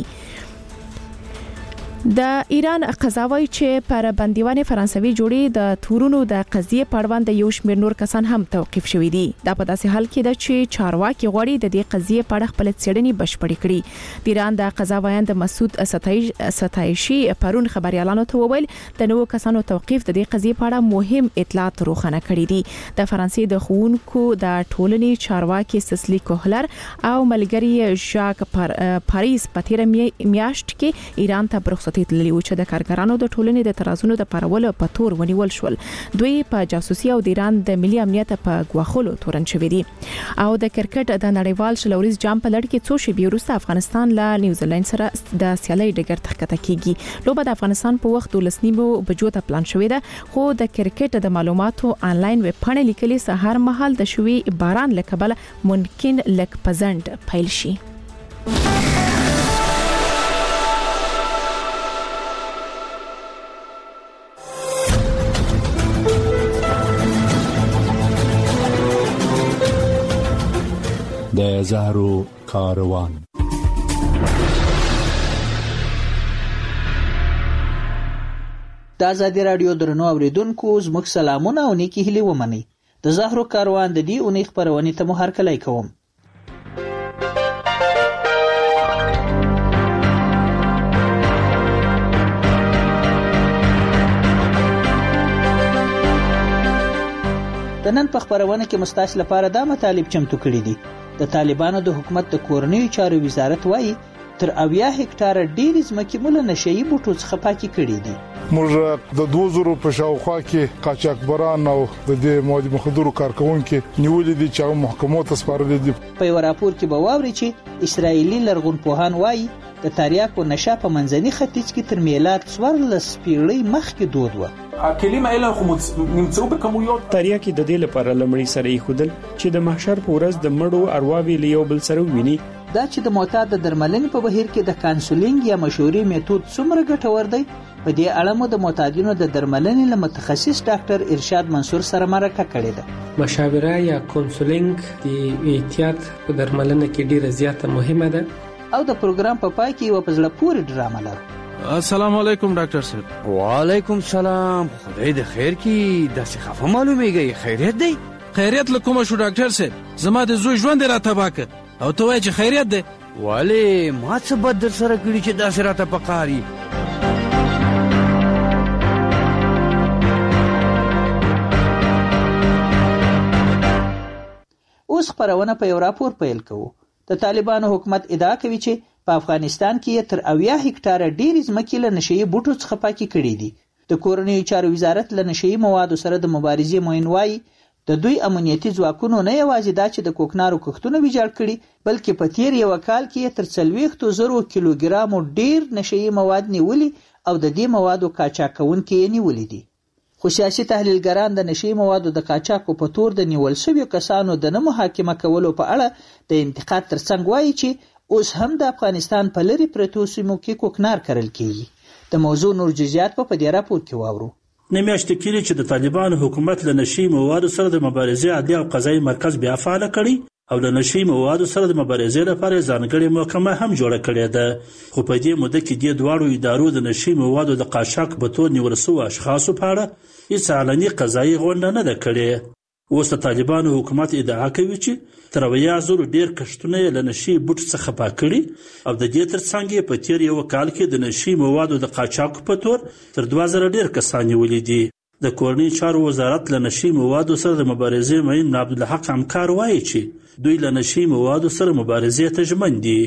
د ایران قضاوی چې پر بندیوان فرانسوي جوړي د تورونو د قضیه پړوند یو شمېر نور کسان هم توقيف شوي دي. دا په داسې حال کې ده چې چارواکي غوړي د دې قضیه په اړه خپل څېړنې بشپړې کړي. د ایران د قضاویان د مسعود ستایشي پرون خبريالانو ته وویل د نوو کسانو توقيف د دې قضیه په اړه مهم اطلاعات روښانه کړي دي. د فرانسې د خوونکو د ټولنې چارواکي سسلی کوهلر او ملګری ژاک پاریس په تیر میاشت کې ایران ته برخصت تللی و چې د کارګرانو د ټولنې د ترازونو د پرولو په تور ونیول شول. دوی په جاسوسي او د ایران د ملي امنیت په غواخلو تورن شوې دي. او د کرکټ د نړیوال شلوريز جام په لړ کې څو شېبې وروسته افغانستان له نیوزیلند سره د سیالۍ ډګر ته ښکته کیږي. لوبه د افغانستان په وخت ولسنیمو بجو ته پلان شوې ده، خو د کرکټ د معلوماتو آنلاین ویب پاڼې لیکلي سهار مهال د شوي باران لکبل ممکن لک پزند پیل شي. د زهرو کاروان. د ازادي رادیو درنو اوریدونکو زموږ سلامونه او نیکی هیلې ومنئ. د زهرو کاروان د دې اونۍ خبرونې ته مو هرکلی کوم. د نن په خبرونه کې مستاس لپاره دا مطالب چمتو کړی دي. د طالبانو د حکومت د کورنیو چارو وزارت وایي تر اویا هکټاره ډېر ځمکې مول نشئی بوټو څخه پاکي کړي دي. موږ د دوه زره په شاوخوا کې قاچاقبران او د دې مواد مخدرو کارکونکو نیولې دي چې محکمو ته سپارل دي. په یو راپور کې به واوري چې اسرایلی لرغونپوهان وایي د تریاکو نشه په منځني ختیځ کې تر میلاد څوارلس پیړۍ مخکې دود و. کلمه اله خو نمڅو په کومو تریاکي د دې لپاره لمړی سره یې خودل چې د محشر په ورځ د مړو ارواوی لیو بل سره ویني. دا چې د معتاد د درملنې په بهیر کې د کانسولینګ یا مشورې میتود څومره ګټور دی، په دې اړه مو د معتادینو د درملنې له متخصص ډاکټر ارشاد منصور سره مرکه کړې ده. مشاوره یا کانسولینګ د احتیاط په درملنه کې ډیره زیاته مهمه ده. او د پروګرام په پای کې یو پزړه پورې ډرامه لرو. السلام علیکم ډاکټر صاحب. وعلیکم سلام. خدای د خیر کی داسې خفه معلومیږي. خیریت دی؟ خیریت لکوم شو ډاکټر صاحب. زما د زوی ژوند را تباک او ته وای چې خیریت دی. ولی ما څه بد در سره کړی چې داسې راته پکاري. اوس خبرونه په یو راپور پیل کوو. د طالبانو حکومت ادعا کوي چې په افغانستان کې تر اویا هکټاره ډېر ځمکې له نشئی بوټو څخه پاکي کړي دي. د کورنیو چارو وزارت له نشئی موادو سره د مبارزې موین وایي د دوی امنیتي ځواکونو نه یوازې دا چې د کوکنارو کښتونه ویجاړ کړي، بلکې په تیر یو کال کې تر څلوېښتو زرو کیلوګرامو ډېر نشئی مواد نیولي او د دې موادو قاچاقونکي یې نیولي دي. خو سیاسي تحلیلګران د نشئی موادو د قاچاقو په تور د نیول شویو کسانو د نه محاکمه کولو په اړه د انتقاد ترڅنګ وایي چې اوس هم د افغانستان په لری پرتو سیمو کې کوکنار کرل کیږي. د موضوع نور جزئیات په دې راپور کې واورو. نمیاشت کېږي چې د طالبانو حکومت له نشئی موادو سره د مبارزې عدلي او قضایي مرکز بیا فعال کړي او د نشئی موادو سره د مبارزې لپاره ځانګړې محکمه هم جوړه کړې ده. خو په دې موده کې د دواړو ادارو د نشئی موادو د قاچاق په تور نیول شوو اشخاصو په اړه هیڅ اعلاني قضایي غونډه نه ده کړې. اوس د طالبانو حکومت ادعا کوي چې تر اویا زرو ډیر کښتونه یې له نشي بوټ څخه پاک کړي او د دې ترڅنګ یې په تیر یو کال کې د نشي موادو د قاچاقو په تور تر دوه زره ډیر کسان نیولي دي. د کورنۍ چارو وزارت له نشي موادو سره د مبارزې معین عبدالحق همکار وایي چې دوی له نشي موادو سره مبارزې ته ژمن دي.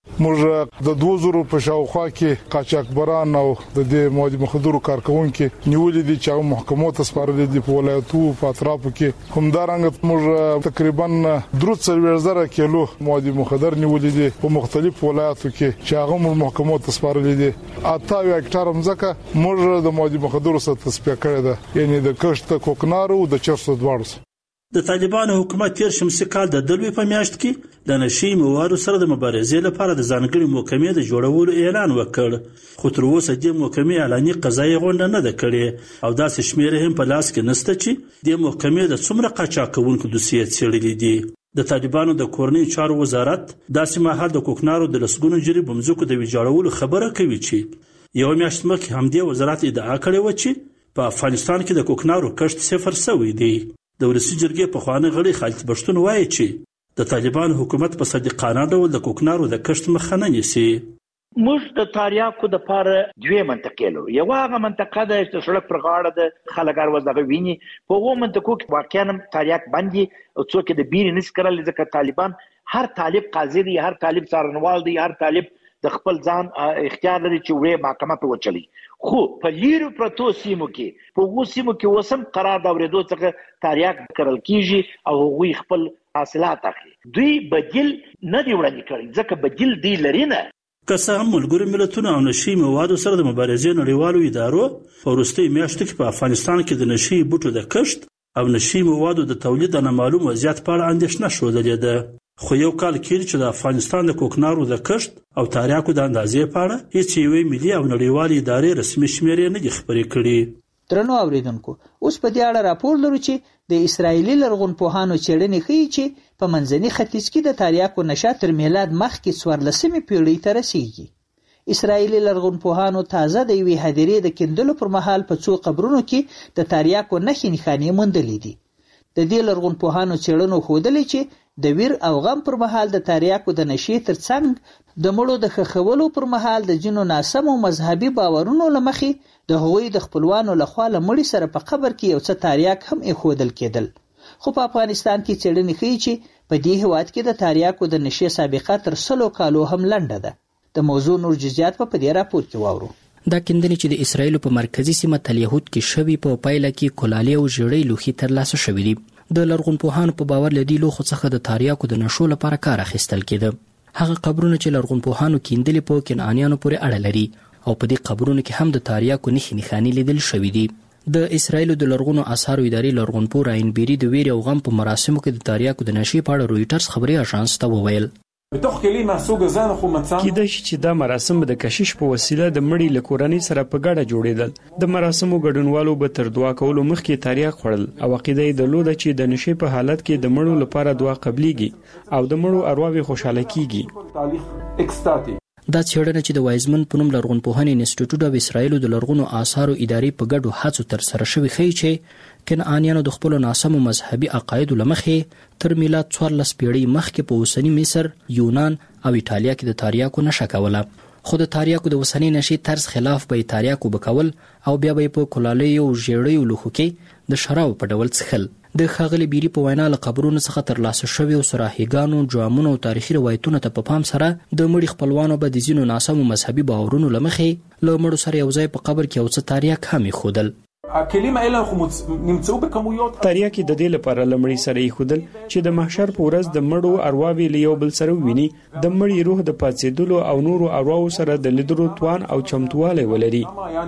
موږ د دوه زره په شاوخوا کې قاچاقبران او د دې مواد مخدرو کارکونکو نیولې دي چې محکمو ته سپارل دي په ولایتو په اطرافو کې. همدارنګه موږ تقریبا درې څلوېښت زره کیلو مواد مخدر نیولې دي په مختلفو ولایتو کې چې هغه موږ محکمو ته سپارل دي. اته هکټار مځکه موږ د مواد مخدرو سره تصفیه کړې ده، یعنی د کښت کوکنارو د چرسو دواړو. د طالبانو حکومت تیر شمسي کال د دلوي په میاشت کې د نشي موادو سره د مبارزې لپاره د ځانګړي محکمې د جوړولو اعلان وکړ، خو تر اوسه د محکمې اعلاني قضایي غونډه نه ده کړې او داسې شمېر هم په لاس کې نشته چې د محکمې د څومره قاچاقونکو دوسیې څېړلې دي. د طالبانو د کورنۍ چارو وزارت داسې مهال د کوکنارو د لسګونو جریب مځکو د ویجاړولو خبره کوي چې یو میاشت مخکې همدې وزارت ادعا کړې و چې په افغانستان کې د کوکنارو کښت صفر شوی دی. د ولسي جرګې پخوانی غړي خالد پښتون وایي چې د طالبان حکومت په صادقانه ډول د کوکنارو د کښت مخه نه نیسي. موږ د تاریاکو د پاره دوه منطقې لرو. یو هغه منطقه ده چې سړک پر غاړه د خلګار وزغه ویني، په هغه منطقو کې واقعا تاریاک باندې او څوک د بیر نس کړل ځکه طالبان هر طالب قاضي دی، هر طالب څارنوال دی، هر طالب د خپل ځان اختیار لري چې وې محکمه په وچلی. خو په لیرو پرتو سیمو کې په وو سیمو کې وسم قرار دا ورېدو څخه تاریاک کرل کیږي او هغوی خپل حاصلات اخلي. دوی بدیل نه دی وړاندې کړی ځکه بدیل دی لري نه. که څه هم ملګرو ملتونو او نشي موادو سره د مبارزې نړیوالو ادارو په وروستیو میاشتو کې په افغانستان کې د نشي بوټو د کښت او نشي موادو د تولید نامعلوم وضعیت په اړه اندېښنه ښودلې ده. خو یو کال کېږي چې د افغانستان د کوکنارو د کښت او تاریاکو د اندازې په اړه هیڅ یوې ملي او نړیوالې ادارې رسمي شمیرې نه دي خپرې کړي. درنو اوریدونکو، اوس په دې اړه راپور لرو چې د اسرایلی لرغونپوهانو څېړنې ښیي چې په منځني ختیځ کې د تاریاکو نشه تر میلاد مخکې څوارلسمې پیړۍ ته رسیږي. اسرایلی لرغونپوهانو تازه د یوې هدیرې د کیندلو پر مهال په څو قبرونو کې د تاریاکو نښې نښانې موندلې دي. د دې لرغونپوهانو څېړنو ښودلې چې د ویر او غم پر مهال د تاریاکو د نشې ترڅنګ د مړو د ښخولو پر مهال د ځینو ناسمو مذهبي باورونو له مخې د هغوی د خپلوانو لخوا له مړي سره په قبر کې یو څه تاریاک هم ایښودل کېدل. خو په افغانستان کې څېړنې ښیي چې په دې هېواد کې د تاریاکو د نشې سابقه تر سلو کالو هم لنډه ده. د موضوع نور جزئیات په دې راپور کې واورو. دا کیندنې چې د اسرایلو په مرکزی سیمه تل یهود کې شوي په پایله کې کولالي او ژړې لوښي ترلاسه شوي دي. د لرغونپوهانو په باور له دې لوښو څخه د تاریاکو د نشو لپاره کار اخیستل کېده. هغه قبرونه چې لرغونپوهانو کیندلي په کنعانیانو پورې اړه لري او په دې قبرونو کې هم د تاریاکو نښې نښانې لیدل شوي دي. د اسرایلو د لرغونو آثارو ادارې لرغونپوه راین بیری د ویر او غم په مراسمو کې د تاریاکو د نشې په اړه رویټرز خبري اژانس ته وویل کیدای شي چې دا مراسم د کشیش په وسیله د مړي له کورنۍ سره په ګډه جوړېدل. د مراسمو ګډونوالو به تر دعا کولو مخکې تاریاک خوړل او عقیده یې درلوده چې د نشې په حالت کې د مړو لپاره دعا قبليږي او د مړو ارواوې خوشاله کیږي. دا څېړنه چې د وایزمن په نوم لرغونپوهنې انسټیټیوټ د اسرایلو د لرغونو آثارو ادارې په ګډو هڅو ترسره شوې ښیي چې کنعانیانو د خپلو ناسمو مذهبي عقایدو له مخې تر میلاد څوارلس پیړۍ مخکې په اوسني مصر، یونان او ایټالیا کې د تاریاکو نشه کوله. خو د تاریاکو د اوسنۍ نشې طرز خلاف به یې تاریاکو به کول او بیا به یې په کولالیو او ژیړیو لوښو کې د شرابو په ډول څښل. د ښاغلي بیري په وینا له قبرونو څخه ترلاسه شویو سراهیګانو، جامونو او تاریخي روایتونو ته په پام سره د مړي خپلوانو به د ځینو ناسمو مذهبي باورونو له مخې له مړو سره یو ځای په قبر کې یو څه تاریاک هم ایښودل. تاریاکي د دې لپاره لمړی سره ایښودل چې د محشر په ورځ د مړو ارواوې له یو بل سره وویني، د مړي روح د پاتېدلو او نورو ارواو سره د لیدلو توان او چمتوالی ولري.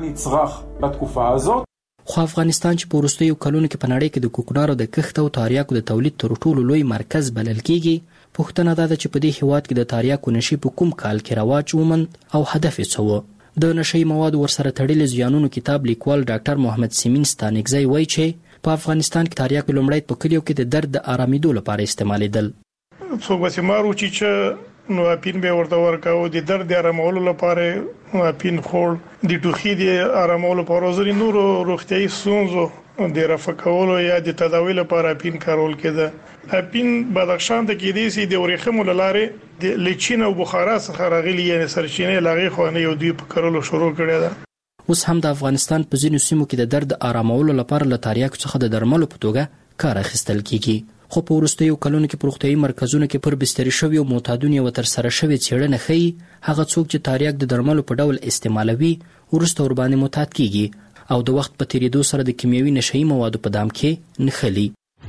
خو افغانستان چې په وروستیو کلونو کې په نړۍ کې د کوکنارو د کښت او تاریاکو د تولید تر ټولو لوی مرکز بلل کیږي، پوښتنه دا ده چې په دې هېواد کې د تاریاکو نشې په کوم کال کې رواج وموند او هدف یې څه و. د نشهیي موادو ورسره تړلي زیانونو کتاب لیکوال ډاکټر محمد سیمین ستانکزی وایي چې په افغانستان کې تاریاکو لومړی په کلیو کې د درد د آرامېدو لپاره استعمالېدل. څوک به سیمارو چې نو اپین به ورته ورکاو د درد آرامولو لپاره اپین خور د ټوخي د آرامولو لپاره زری نور روغتیايي ستونزو د رفع کولو یا د تداوی لپاره اپین کارول کېده. اپین بدخشان ته کې دي سي د ورېخمو لاره د لچین او بخارا څخه راغلي یعنی سرچینې لاغي خو نه یو دوی په کارولو شروع کړی ده. اوس هم د افغانستان په ځینو سیمو کې د درد آرامولو لپاره له تریاکو څخه د درملو په توګه کار اخیستل کیږي. خو په وروستیو کلونو کې په روغتیايي مرکزونو کې پر بستري شوي او معتادون یو ترسره شوی څېړنه ښیي هغه څوک چې تریاک د درملو په ډول استعمالوي وروسته ورباندې معتاد کیږي او د وخت په تیریدو سره د کیمیاوي نشهیي موادو په دام کې نښلي.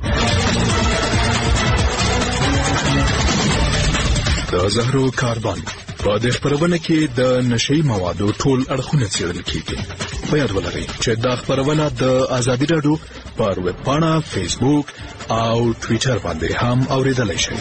د زهرو کاربن په دې خبرونه کې د نشهیي موادو ټول اړخونه څېړل کیږي. په یاد ولرئ چې دا خبرونه د ازادي راډیو پر ویب پاڼه، فیسبوک او ټویټر باندې هم اوریدلای شئ.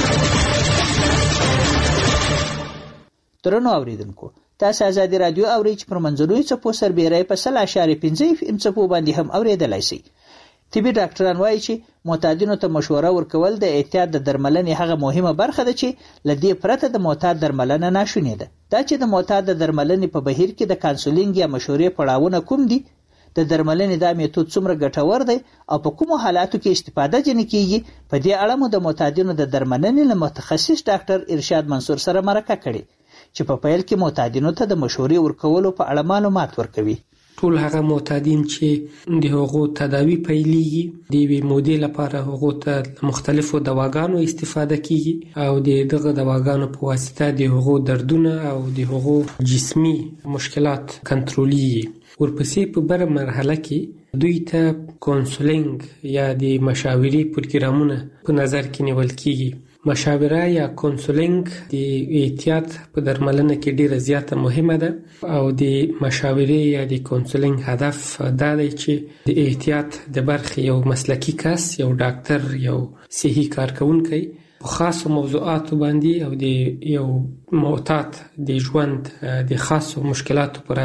درنو اوریدونکو، تاسو ازادي رادیو اورئ چې پر منځنوي څپو سربېره په سل اشاریه پنځه اف ام څپو باندې هم اوریدلای شئ. طبي ډاکټران وایي چې معتادینو ته مشوره ورکول د احتیاط د درملنې هغه مهمه برخه ده چې لدې پرته د معتاد درملنه ناشونې ده. دا چې د معتاد د درملنې په بهیر کې د کانسلینګ یا مشورې پړاوونه کوم دي، د درملنې دا میتود څومره ګټور دی او په کومو حالاتو کې استفاده جنې کیږي، په دې اړه مو د معتادینو د درملنې له متخصص ډاکټر ارشاد منصور سره مرکه کړې چې په پیل کې معتادینو ته د مشورې ورکولو په اړه معلومات ورکوي. ټول هغه معتادین چې د هغو تداوی پیلېږي د یوې مودې لپاره هغو ته مختلفو دواګانو استفاده کیږي او د دغه دواګانو په واسطه د هغو دردونه او د هغو جسمي مشکلات کنټرولېږي. ورپسې په بره مرحله کې دوی ته کونسلینګ یا د مشاورې پروګرامونه په نظر کې نیول کیږي. مشاوره یا کونسلینګ د احتیاط په درملنه کې ډیره زیاته مهمه ده او د مشاورې یا د کونسلینګ هدف دا دی چې د احتیاط د برخې یو مسلکی کس، یو ډاکټر، یو صحي کارکونکی په خاصو موضوعاتو باندې او د یو معتاد د ژوند د خاصو مشکلاتو په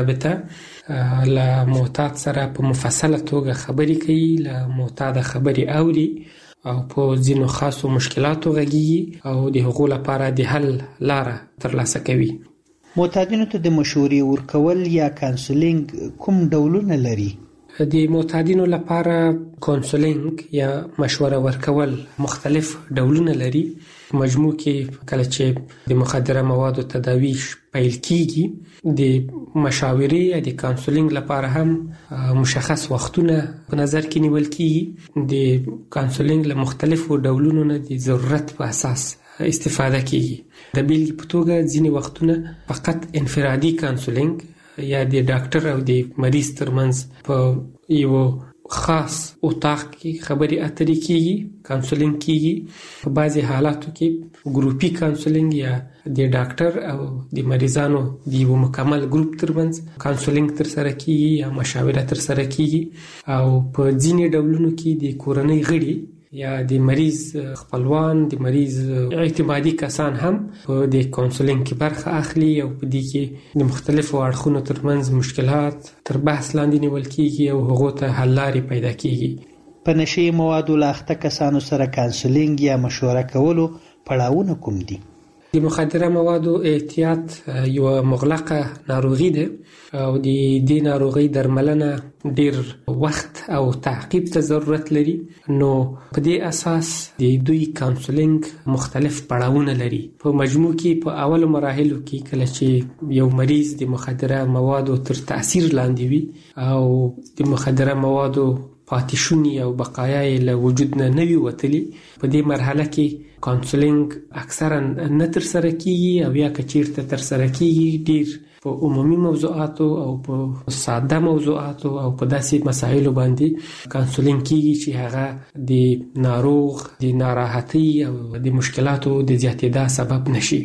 رابطه له معتاد سره په مفصله توګه خبرې کوي، له معتاد خبرې اوري او په ځینو خاصو مشکلاتو غږیږي او د هغو لپاره د حل لاره ترلاسه کوي. معتادینو ته د مشورې ورکول یا کانسلینګ کوم ډولونه لري؟ د معتادینو لپاره کونسلینګ یا مشوره ورکول مختلف ډولونه لري. مجموع کې کله چې د مخدره موادو تداوی پیل کیږي د مشاورې یا د کانسلینګ لپاره هم مشخص وختونه په نظر کې نیول کیږي. د کانسلینګ له مختلفو ډولونو نه د ضرورت په اساس استفاده کیږي. د بیلګې په توګه ځینې وختونه فقط انفرادي کانسلینګ یا د ډاکټر او د مریض ترمنځ په یو خاص اتاق کې خبرې اترې کیږي، کانسلینګ کیږي. په بعضي حالاتو کې ګروپي کانسلینګ یا د ډاکټر او د مریضانو د یو مکمل ګروپ ترمنځ کانسلینګ تر سره کیږي یا مشاوره تر سره کیږي او په ځینې ډولونو کې د کورنۍ غړي یا د مریض خپلوان، د مریض اعتمادي کسان هم په د کونسلینګ کې برخه اخلي او په دې کې د مختلفو اړخونو ترمنځ مشکلات تر بحث لاندې نیول کیږي او هغو ته حل لارې پیدا کیږي. په نشي موادو له اخته کسانو سره کونسلینګ یا مشوره کولو پړاوونه کوم دي؟ د مخدره موادو احتیاط یو مغلقه ناروغي ده او د دې ناروغي درملنه ډیر وخت او تعقیب ته ضرورت لري. نو په دې اساس د دوی کونسلینګ مختلف پړاوونه لري. په مجموع کې په اول مراحلو کې کله چې یو مریض د مخدره موادو تر تاثیر لاندې وي او د مخدره موادو پاتې شوني او بقایای له وجود نه نوي وتلي، په دې مرحله کې کونسلینګ اکثرا نه تر سره کیږي او یا کچیرته تر سره کیږي ډیر په عمومي موضوعاتو او په ساده موضوعاتو او په داسې مسایلو باندې کونسلینګ کیږي چې هغه د ناروغ د ناراحتي او د مشکلاتو د زیاتېدا سبب نشي.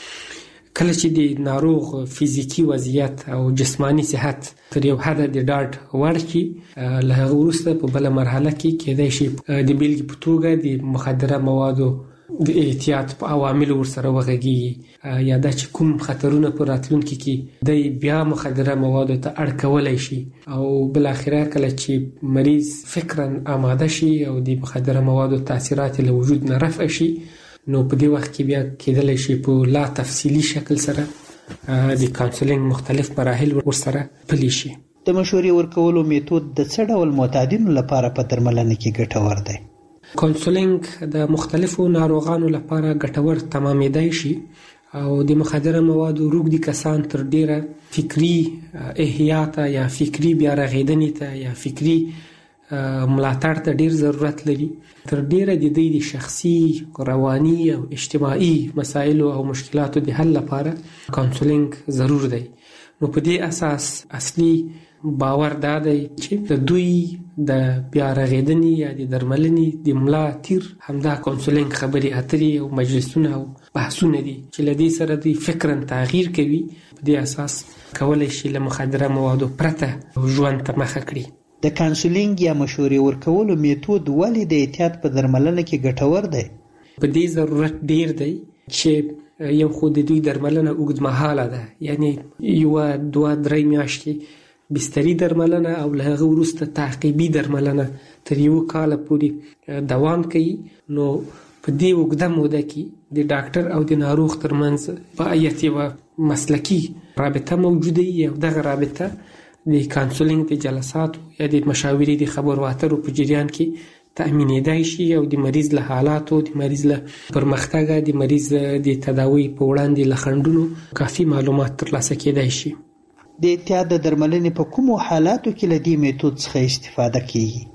کله چې د ناروغ فزیکی وضعیت او جسمانی صحت تر یو حد د ډاډ وړ شي، له هغه وروسته په بله مرحله کې کېدای شي د بیلګې په توګه د مخدره موادو د احتیاط په عواملو ورسره وغږیږي یا دا چې کوم خطرونه په راتلونکي کې دی بیا مخدره موادو ته اړ کولی شي او بالاخره کله چې مریض فکرا آماده شي او د مخدره موادو تاثیرات له وجود نه رفع شي، نو په دې وخت کې بیا کېدلی شي په لا تفصیلي شکل سره د کونسلینګ مختلف مراحل ورسره پلي شي. د مشورې ورکولو میتود د څه ډول معتادینو لپاره په درملنه کې ګټور دی؟ کونسلینګ د مختلفو ناروغانو لپاره ګټور تمامېدای شي او د مخدره موادو روږدي کسان تر ډیره فکری احیا ته یا فکری بیا رغیدنې ته یا فکری ملاتړ ته ډیر ضرورت لري. تر ډیره د دوی د شخصي رواني او اجتماعي مسایلو او مشکلاتو د حل لپاره کونسلینګ ضرور دی. نو په دې اساس اصلي باور دا دی چې د دوی د بیا رغیدنې یا د درملنې د ملا تیر همدا کونسلینګ خبرې اترې او مجلسونه او بحثونه دي چې له دې سره دوی فکراً تغییر کوي. په دې اساس کولی شي له مخدره موادو پرته ژوند ته مخه کړي. د کونسلینګ یا مشورې ورکولو میتود ولې د احتیاط په درملنه کې ګټور دی؟ په دې ضرورت ډیر دی چې یو خو د دوی درملنه اوږدمهاله ده، یعنی یو دوه درې میاشتې بستري درملنه او له هغه وروسته تعقیبي درملنه تر یو کال پورې دوام کوي. نو په دې اوږده موده کې د ډاکټر او د ناروغ ترمنځ باید یوه مسلکي رابطه موجوده وي او دغه رابطه د کونسلینګ د جلساتو یا د مشاورې د خبرو اترو په جریان کې تأمینېدای شي او د مریض له حالاتو، د مریض له پرمختګه، د مریض د تداوی په وړاندې له خنډونو کافي معلومات ترلاسه کېدای شي. د احتیاط د درملنې په کومو حالاتو کې له دې میتود څخه استفاده کیږي؟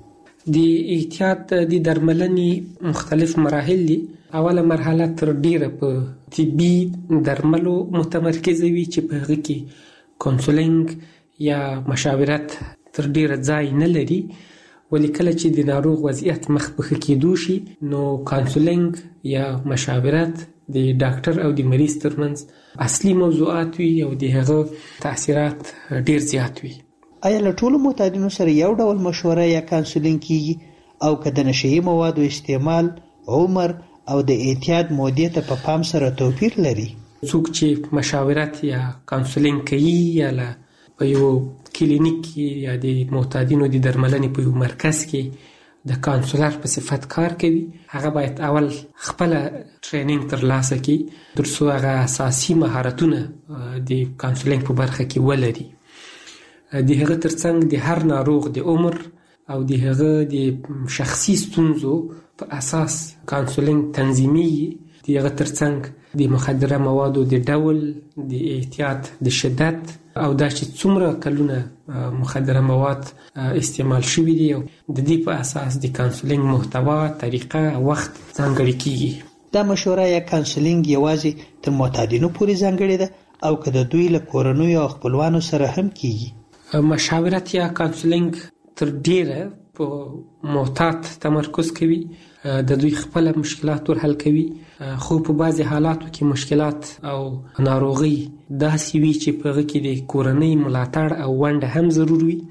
د احتیاط د درملنې مختلف مراحل دي. اوله مرحله تر ډیره په طبي درملو متمرکزه وي چې په هغه کې کونسلینګ یا مشاورت تر ډیره ځای نه لري، ولی کله چې د ناروغ وضعیت مخ په ښه کېدو شي نو کونسلینګ یا مشاورت د ډاکټر او د مریض ترمنځ اصلي موضوعات وي او د هغه تاثیرات ډیر زیات وي. آیا له ټولو معتادینو سره یو ډول مشوره یا کونسلینګ کیږي او که د نشهیي موادو استعمال، عمر او د احتیاط مودې ته په پام سره توپیر لري؟ څوک چې مشاورت یا کونسلینګ کوي یا له په یو کلینیک کې یا د معتادینو د درملنې په یو مرکز کې د کونسلر په صفت کار کوي، هغه باید اول خپل ټریننګ ترلاسه کړي تر څو هغه اساسي مهارتونه د کونسلینګ په برخه کې ولري. د هغه ترڅنګ د هر ناروغ د عمر او د هغه د شخصي ستونزو په اساس کونسلینګ تنظیمي. د هغه ترڅنګ د مخدره موادو د ډول، د احتیاط د شدت او دا چې څومره کلونه مخدره مواد استعمال شوي دي او د دې په اساس د کونسلینګ محتوا، طریقه، وخت ځانګړی کیږي. دا مشوره یا کونسلینګ یوازې تر معتادینو پورې ځانګړې ده او که د دوی له کورنیو او خپلوانو سره هم کیږي؟ مشاورت یا کونسلینګ تر ډیره په معتاد تمرکز کوي، د دوی خپل مشکلات ور حل کوي، خو په بعضي حالاتو کې مشکلات او ناروغي داسې وي چې په هغه کې د کورنۍ ملاتړ او ونډه هم ضرور وي.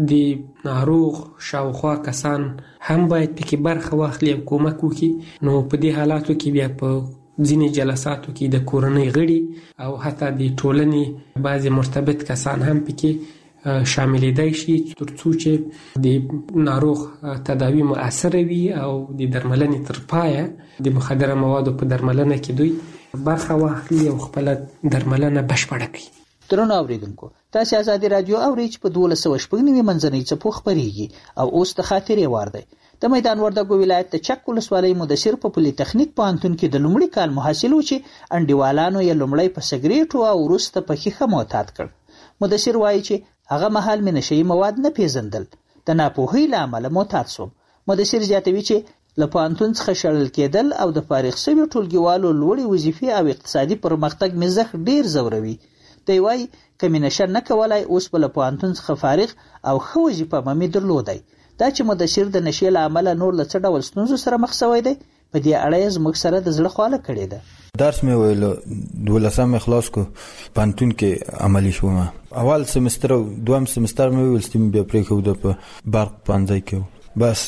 د ناروغ شاوخوا کسان هم باید پکې برخه واخلي او کومک وکړي. نو په دې حالاتو کې بیا په ځینې جلساتو کې د کورنۍ غړي او حتی د ټولنې بعضي مرتبط کسان هم پکې شاملېدای شي تر څو چې د ناروغ تداوی مؤثره وي او د درملنې تر پایه د مخدره موادو په درملنه کې دوی برخه واخلي او خپل درملنه بشپړه کړي. درنو اوریدونکو، تاسو آزادي رادیو اورئ چې په دولس سوه شپږ نوي منځنۍ څپو خپرېږي او اوس د خاطرې وار دی. د میدان وردګو ولایت د چک ولسوالۍ مدثر په پولي تخنیک پوهنتون کې د لومړي کال محصل و چې انډیوالانو یې لومړی په سګریټو او وروسته په ښیښه معتاد کړ. مدثر وایي چې هغه مهال مې نشهیي مواد نه پیژندل، د ناپوهۍ له امله معتاد شوم. مدثر زیاتوي چې له پوهنتون څخه شړل کېدل او د فارغ شویو ټولګیوالو لوړې وظیفې او اقتصادي پرمختګ مې زښت ډیر ځوروي. دی وایي که مې نشه نه کولای اوس به له پوهنتون څخه فارغ او ښه وظیفه به مې درلودی. دا چې مدثر د نشې له امله نور له څه ډول ستونزو سره مخ شوی دی، په دې اړه یې زموږ سره د زړه خواله کړې ده. درس مې ویل دولسم خلاص کو پوهنتون کې عملي شوم. اول سمستر او دویم سمستر مې ویل ستیم بیا پرې خو د برق پنځای کې بس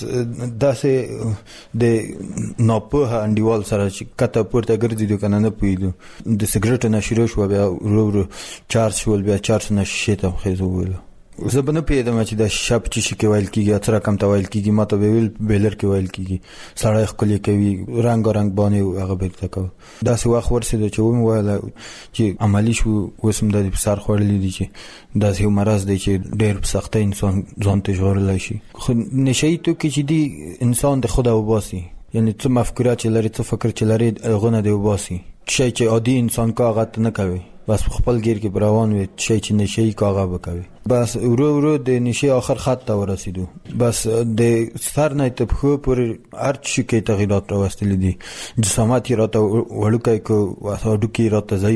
داسې د ناپوهه انډیوال سره چې کته پورته ګرځېدو که نه نه پوهېدو. د سګرټو نه شروع شوه، بیا ورو ورو چارج شول، بیا چارج نه شیشې ته خېزو وویلو. زه به نه پیدم چې د شپ چې شي کې ویل کیږي اثر کم ته ویل کیږي ماته به ویل بیلر کې ویل کیږي سړی خپل کوي رنگ رنگ باندې هغه به تکو دا څه وخت ورسېد چې ومه ویل چې عملی شو وسم د سر خورلې دي چې دا یو مرض دی چې ډېر سخت انسان ځان ته ژغورلای شي خو نشي ته کې چې دی انسان د خدا وباسي یعنی څه مفکوره چې لري څه فکر چې لري غونه دی وباسي شي چې عادي انسان کاغت نه کوي بس خپل گیر کې بروان وي شي چې نشي کاغه وکوي بس ورو ورو د نشي اخر خط ته ورسېدو بس د سر نه ته خو پر هر شي کې تغیرات راوستل دي جسمات راته وړوکای کو واساډو کې راته ځای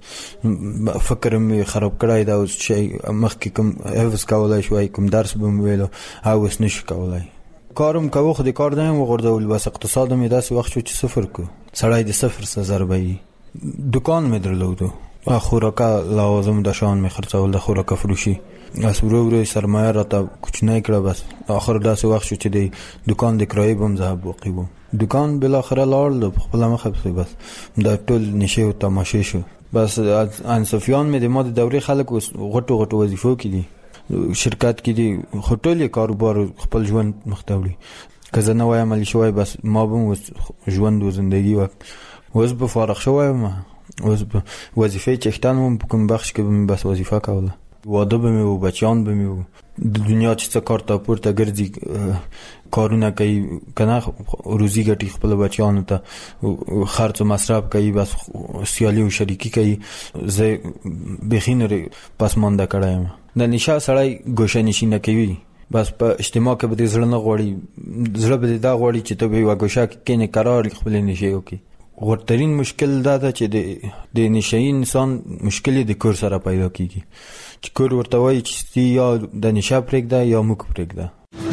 پکل فکر مې خراب کړای دا شي مخکې کوم حفظ کولای شوی کوم درس به ویلو او وس نشي کولای کارم کوو خو د کار نه وګرځول بس اقتصاد مې داسې وخت شو چې صفر کو سړای د صفر څخه ضربې دکان مې درلودو خوراکه لوازم د شان مې خرڅول د خوراکه فروشي اس ورو ورو سرمایه راته کوچنی کړه بس اخر داسې وخت شو چې د دکان د کرایې بم ذهب وقې وو دکان بل اخر لاړ په خپل مخه بس د ټول نشه او تماشې شو بس ان سفیان مې د ماده دوري خلک غټو غټو وظیفو کې دي شرکت کې دي هوټل کاروبار خپل ژوند مختوړي که زه نه وایم علی شوی بس ما به ژوند و زندگی وقت وز به فارغ شوی ما وز به وظیفه چختن کوم بخش کې به بس وظیفه کوله واده به مې و بچیان به مې و د دنیا چې څه کار ته پورته ګرځي کارونه کوي کنه روزي ګټي خپل بچیانو ته خرڅ او مصرف کوي بس سیالي او شریکی کوي زه بخینره پسمانده کړم د نشه سړی ګوشه نشي نه کوي بس په اجتماع کې به زړه نه غوړي زړه به دا غوړي چې ته به وګوشه کې نه قرار خپل نشي وکي ورترین مشکل دا ده چې د د نشئی انسان مشکل د کور سره پیدا کیږي چې کور ورته وایي چې یا د نشه پرېږده یا موږ پرېږده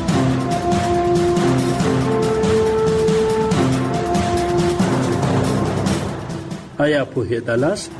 آیا پوهېدلاست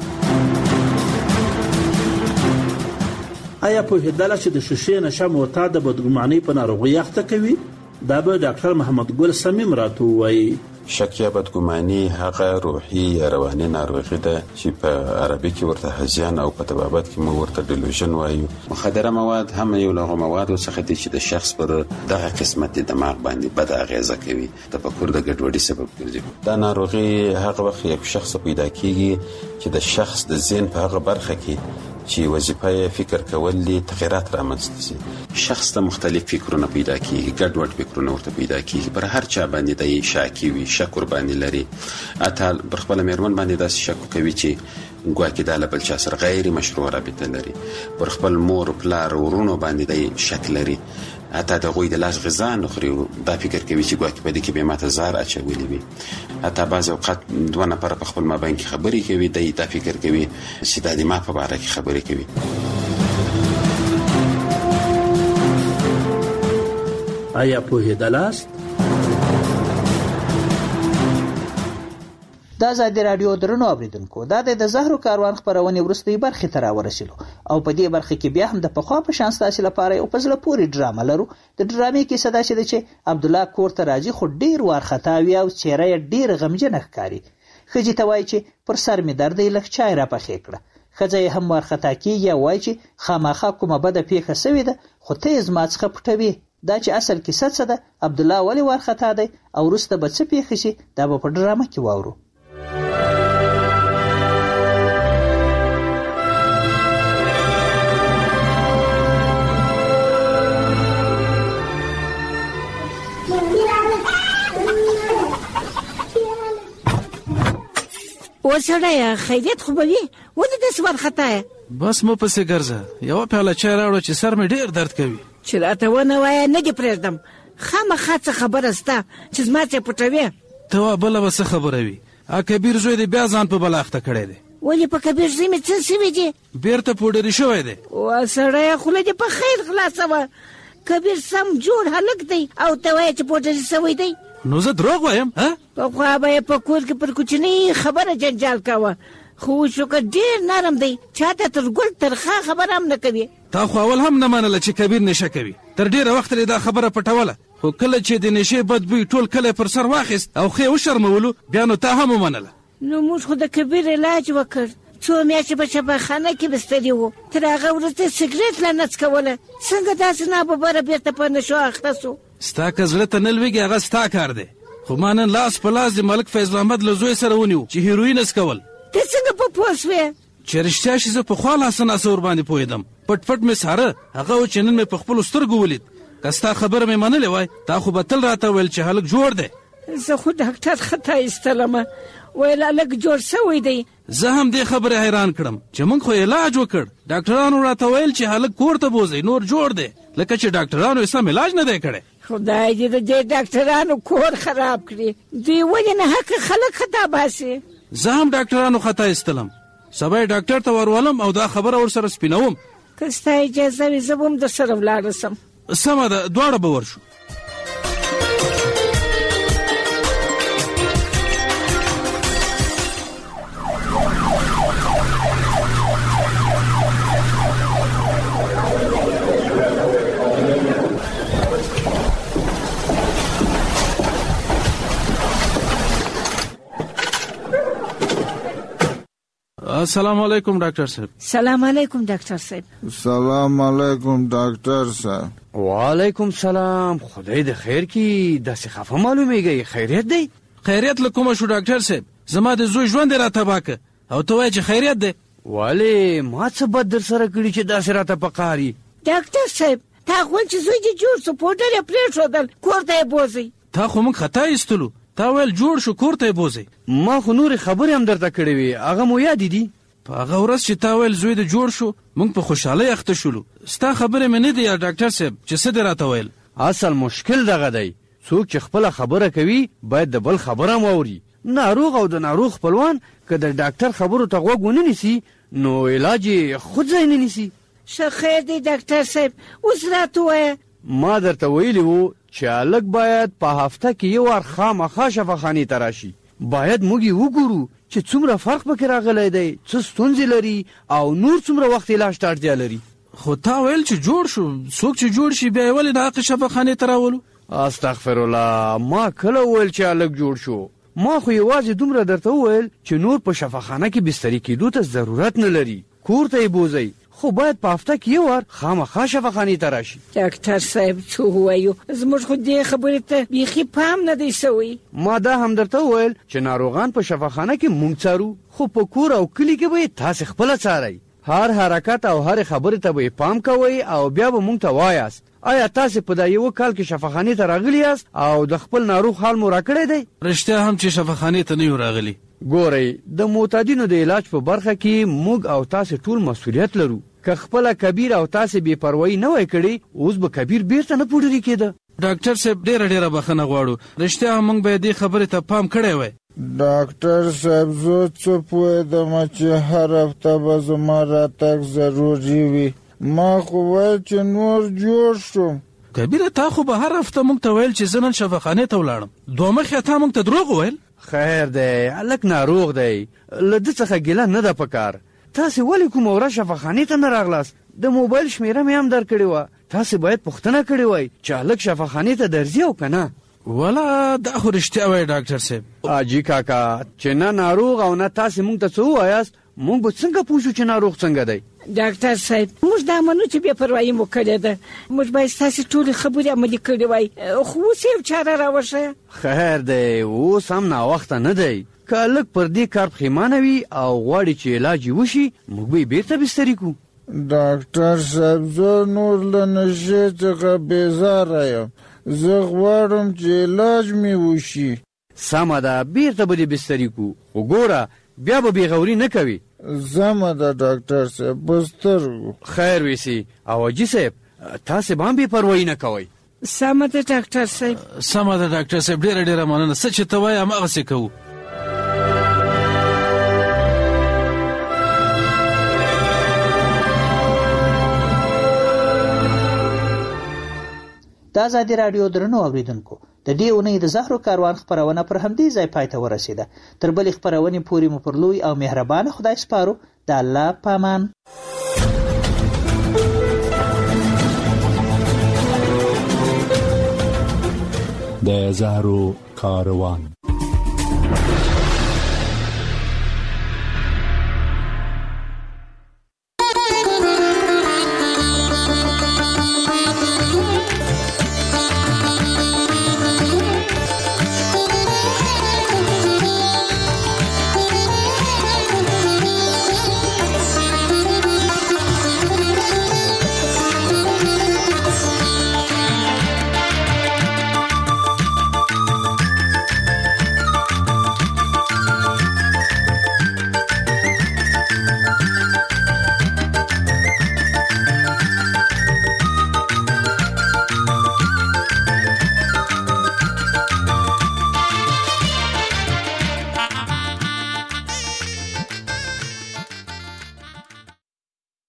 آیا پوهېدلاست چې د شیشې نشه معتاد د بدګمانۍ په ناروغۍ اخته کوي دا به ډاکټر محمد ګل صمیم راته ووایي شک یا بدګماني هغه روحي یا رواني ناروغي ده چې په عربي کې ورته هذیان او په طبابت کې مو ورته ډیلوژن وایو. مخدره مواد هم یو له موادو څخه دي چې د شخص پر دغه قسمت دماغ باندې بد اغیزه کوي، تفکر د ګډوډۍ سبب ګرځي. دا ناروغي هغه وخت یو شخص پیدا کیږي چې د شخص د ذهن په هغه برخه کې چې وظیفه فکر کول دي تغیرات رامنځته شي. شخص ته مختلف فکرونه پیدا کیږي، ګډوډ فکرونه ورته پیدا کیږي، پر هر چا باندې د شاکی وي، شک ور باندې لري. اته پر خپل میرمن باندې داس شک کوي چې ګواکې د بل چا سره غیر مشروع رابطه لري، پر خپل مور پلار ورونو باندې د شک لري. اته د غوی د لاس غذا نخري، دا فکر کوي چې ګواکې په دې کې به ماته زار اچولې وي. اته بعض اوقات دوه نفر په خپل مابین کې خبرې کوي، د دا فکر کوي چې د دماغ په اړه کې خبرې کوي. آیا پوهېدلاست؟ دا ازادي رادیو درنو اوریدونکو، دا د زهرو کاروان خبرونه ورستۍ برخه ته راورسېلو او په دې برخه کې بیا هم د پخوا په شان ستاسو لپاره یو پزله پوری ډرامه لرو. د ډرامې کې صدا شته چې عبد الله کور ته راځي، خو ډیر وارخطاوي او چهره یې ډیر غمجن ښکاري. خځې ته وایي چې پر سر می درد یې لږ چای را پخې کړه. خځه یې هم وارخطا کیږي، وایي چې خامخا کومه بده پیښه سوې ده، خو ته یې زما څخه پټوي. دا چې اصل کیسه څه ده، عبد الله ولې وارخطا دی او وروسته به څه پیښ شي، دا به په ډرامه کې واورو. وسړی خیریت خو به وي، ولې داسې وارخطا یې؟ بس مو پسې ګرځه، یوه پیاله چای راوړه چې سر مې ډېر درد کوي. چې راته ونه وایه نه دې پرېږدم، خامخا څه خبره سته چې زما څه پټوې؟ ته وا بله به څه خبره وي؟ ا کبیر زوی دې بیا ځان په بله اخته کړی دی. ولې په کبیر زوی مې څه سوي دي؟ بېرته پوډري شوی دی. وسړیه خوله دې په خیر خلاصوه، کبیر سم جوړ هلک دی او ته وایې چې پوډري سوی دی. نو زه دروغ وایم؟ پخوا به یې په کور کې پر کوچنۍ خبره جنجال کوه، خو شکر ډېر نرم دی، چاته تر ګل ترخه خبره هم نه کوي. تا خو اول هم نه منله چې کبیر نشه کوي، تر ډېره وخته یې دا خبره پټوله، خو کله چې د نشې بد بوی ټول کلی پر سر واخیست او ښې وشرمولو، بیا نو تا هم ومنله. نو موږ خو د کبیر علاج وکړ څو میاشتې په شفاخانه کې بستري وو، تر هغه وروسته سګرټ لا نه څکوله. څنګه داسې ناببره بیرته په نشو اخته سو؟ ستا که زړه ته نه لوېږي هغه ستا کار دی، خو ما نن لاس په لاس د ملک فیض محمد له زوی سره ونیو چې هیروین څکول. ته څنګه په پوه سوې چې رښتیا شي؟ زه پخوا لاسه ناسه ورباندې پوهېدم، پټ پټ مې څاره، هغه و چې نن مې په خپلو سترګو ولید. که ستا خبره مې منلې وای تا خو به تل راته ویل چې هلک جوړ دی. زه خو ډاکټر خطا ایستلم، ویل هلک جوړ سوی دی. زه هم دې خبرې حیران کړم چې موږ خو علاج وکړ، ډاکټرانو راته ویل چې هلک کور ته بوځئ نور جوړ دی، لکه چې ډاکټرانو یې سم علاج نه دی کړی. خدای دې د دې ډاکټرانو کور خراب کړي، دوی ولې نه حق خلک خطا باسي. زه هم ډاکټرانو خطا ایستلم، سبا یې ډاکټر ته ورولم او دا خبره ورسره سپینوم. که ستا اجازه وي زه به هم درسره ولاړه سم. سمه ده، دواړه به ورشو. السلام علیکم ډاکټر صاحب. سلام علیکم ډاکټر صاحب. سلام علیکم ډاکټر صاحب. وعلیکم سلام. خدای د خیر کی داسې خفه معلومیږي، خیریت دی؟ خیریت له کومه شو ډاکټر صاحب؟ زما د زوی ژوند را تباکه او ته وایې چې خیریت دی؟ والي ما څه بد در سره کړي چې داسې راته پکاري؟ ډاکټر صاحب تا خو چې زوی دې جوړ سو پوډر یې پرېښودل، کور ته یې بوځئ. تا خو موږ خطا ایستلو، تا ویل جوړ شو کور ته یې بوځئ. ما خو نورې خبرې هم درته کړې وې، هغه مو یادې دي؟ په هغه ورځ چې تا ویل زوی د جوړ شو موږ په خوشحالۍ اخته شولو. ستا خبرې مې نه دی یا ډاکټر صاحب چې څه دې راته ویل؟ اصل مشکل دغه دی، څوک چې خپله خبره کوي باید د بل خبره هم واوري. ناروغ او د ناروغ خپلوان که د ډاکټر خبرو ته غوږ ونه نیسي نو علاج یې خود ځای نه نیسي. ښه خیر دی ډاکټر صاحب، اوس راته ووایه. ما درته ویلي وو چې هلک باید په هفته کې یو وار خامخا شفاخانې ته راشي. باید موږ یې وګورو چې څومره فرق پکې راغلی دی، څه ستونزې لري او نور څومره وخت علاج ته اړتیا لري. خو تا ویل چې جوړ شو، څوک چې جوړ شي بیا یې ولې د حق شفاخانې ته راولو؟ استغفرالله، ما کله وویل چې هلک جوړ شو؟ ما خو یوازې دومره درته وویل چې نور په شفاخانه کې بستري کېدو ته ضرورت نه لري، کور ته یې بوځئ، خو باید په هفته کې یو وار خامخا شفاخانې ته راشي. ډاکټر صاحب څه ووایو، زموږ خو دې خبرې ته بیخي پام نه دی سوی. ما دا هم درته وویل چې ناروغان په شفاخانه کې مونږ څارو، خو په کور او کلي کې به یې تاسې خپله څارئ. هر حرکت او هر خبرې ته به یې پام کوئ او بیا به مونږ ته وایاست. آیا تاسې په دا یو کال کې شفاخانې ته راغلي یاست او د خپل ناروغ حال مو راکړی دی؟ رښتیا هم چې شفاخانې ته نه یو راغلي. ګورئ، د معتادینو د علاج په برخه کې موږ او تاسې ټول مسؤلیت لرو. که خپله کبیر او تاسې بې پروایي نه وای کړې اوس به کبیر بیرته نه پوډري کېده. ډاکټر صاحب ډېره ډېره بخښنه غواړو، رښتیا هم موږ به دې خبرې ته پام کړی وای. ډاکټر صاحب زه څه پوهېدم چې هر هفته به زما راتګ ضروري وي، ما خو ویل چې نور جوړ شوم. کبیره تا خو به هر هفته موږ ته ویل چې زه نن شفاخانې ته ولاړم، دوه مخې تا موږ ته دروغ وویل. خیر دی، هلک ناروغ دی، له ده څخه ګیله نه ده پکار. تاسې ولې کومه ورځ شفاخانې ته نه راغلاست؟ د موبایل شمیره مې هم درکړې وه، تاسې باید پوښتنه کړې وای چې هلک شفاخانې ته درځي او که نه. ولا دا خو رښتیا وایي ډاکټر صاحب. حاجي کاکا چې نه ناروغ او نه تاسې موږ ته څه ووایاست، موږ به څنګه پوه شو چې ناروغ څنګه دی؟ ډاکټر صاحب موږ دا منو چې بې پروایي مو کړې ده، موږ باید ستاسې ټولې خبرې عملي کړې وای، خو اوس یې چاره راوښیه. خیر دی، اوس هم ناوخته نه دی. که هلک پر دې کار پښیمانه وي او غواړي چې علاج یې وشي موږ به یې بېرته بستري کړو. ډاکټر صاحب زه نور له نشې څخه بېزاره یم، زه غواړم چې علاج مې وشي. سمه ده، بېرته به دې بستري کړو، خو ګوره بیا به بېغوري نه کوي. سمه ده ډاکټر صاحب، په سترګو. خیر ویسي. او حاجي صاحب تاسې به هم بې پروایي نه کوئ. سمه ده ډاکټر صاحب. سمه ده ډاکټر صاحب، ډېره ډېره مننه، څه چې ته وایې هماغسې کوو. د ازادي راډیو درنو اوریدونکو، د دې اونۍ د زهرو کاروان خپرونه پر همدې ځای پای ته ورسېده. تر بلې خپرونې پورې مو پر لوی او مهربانه خدای سپارو. د الله پامان. د زهرو کاروان.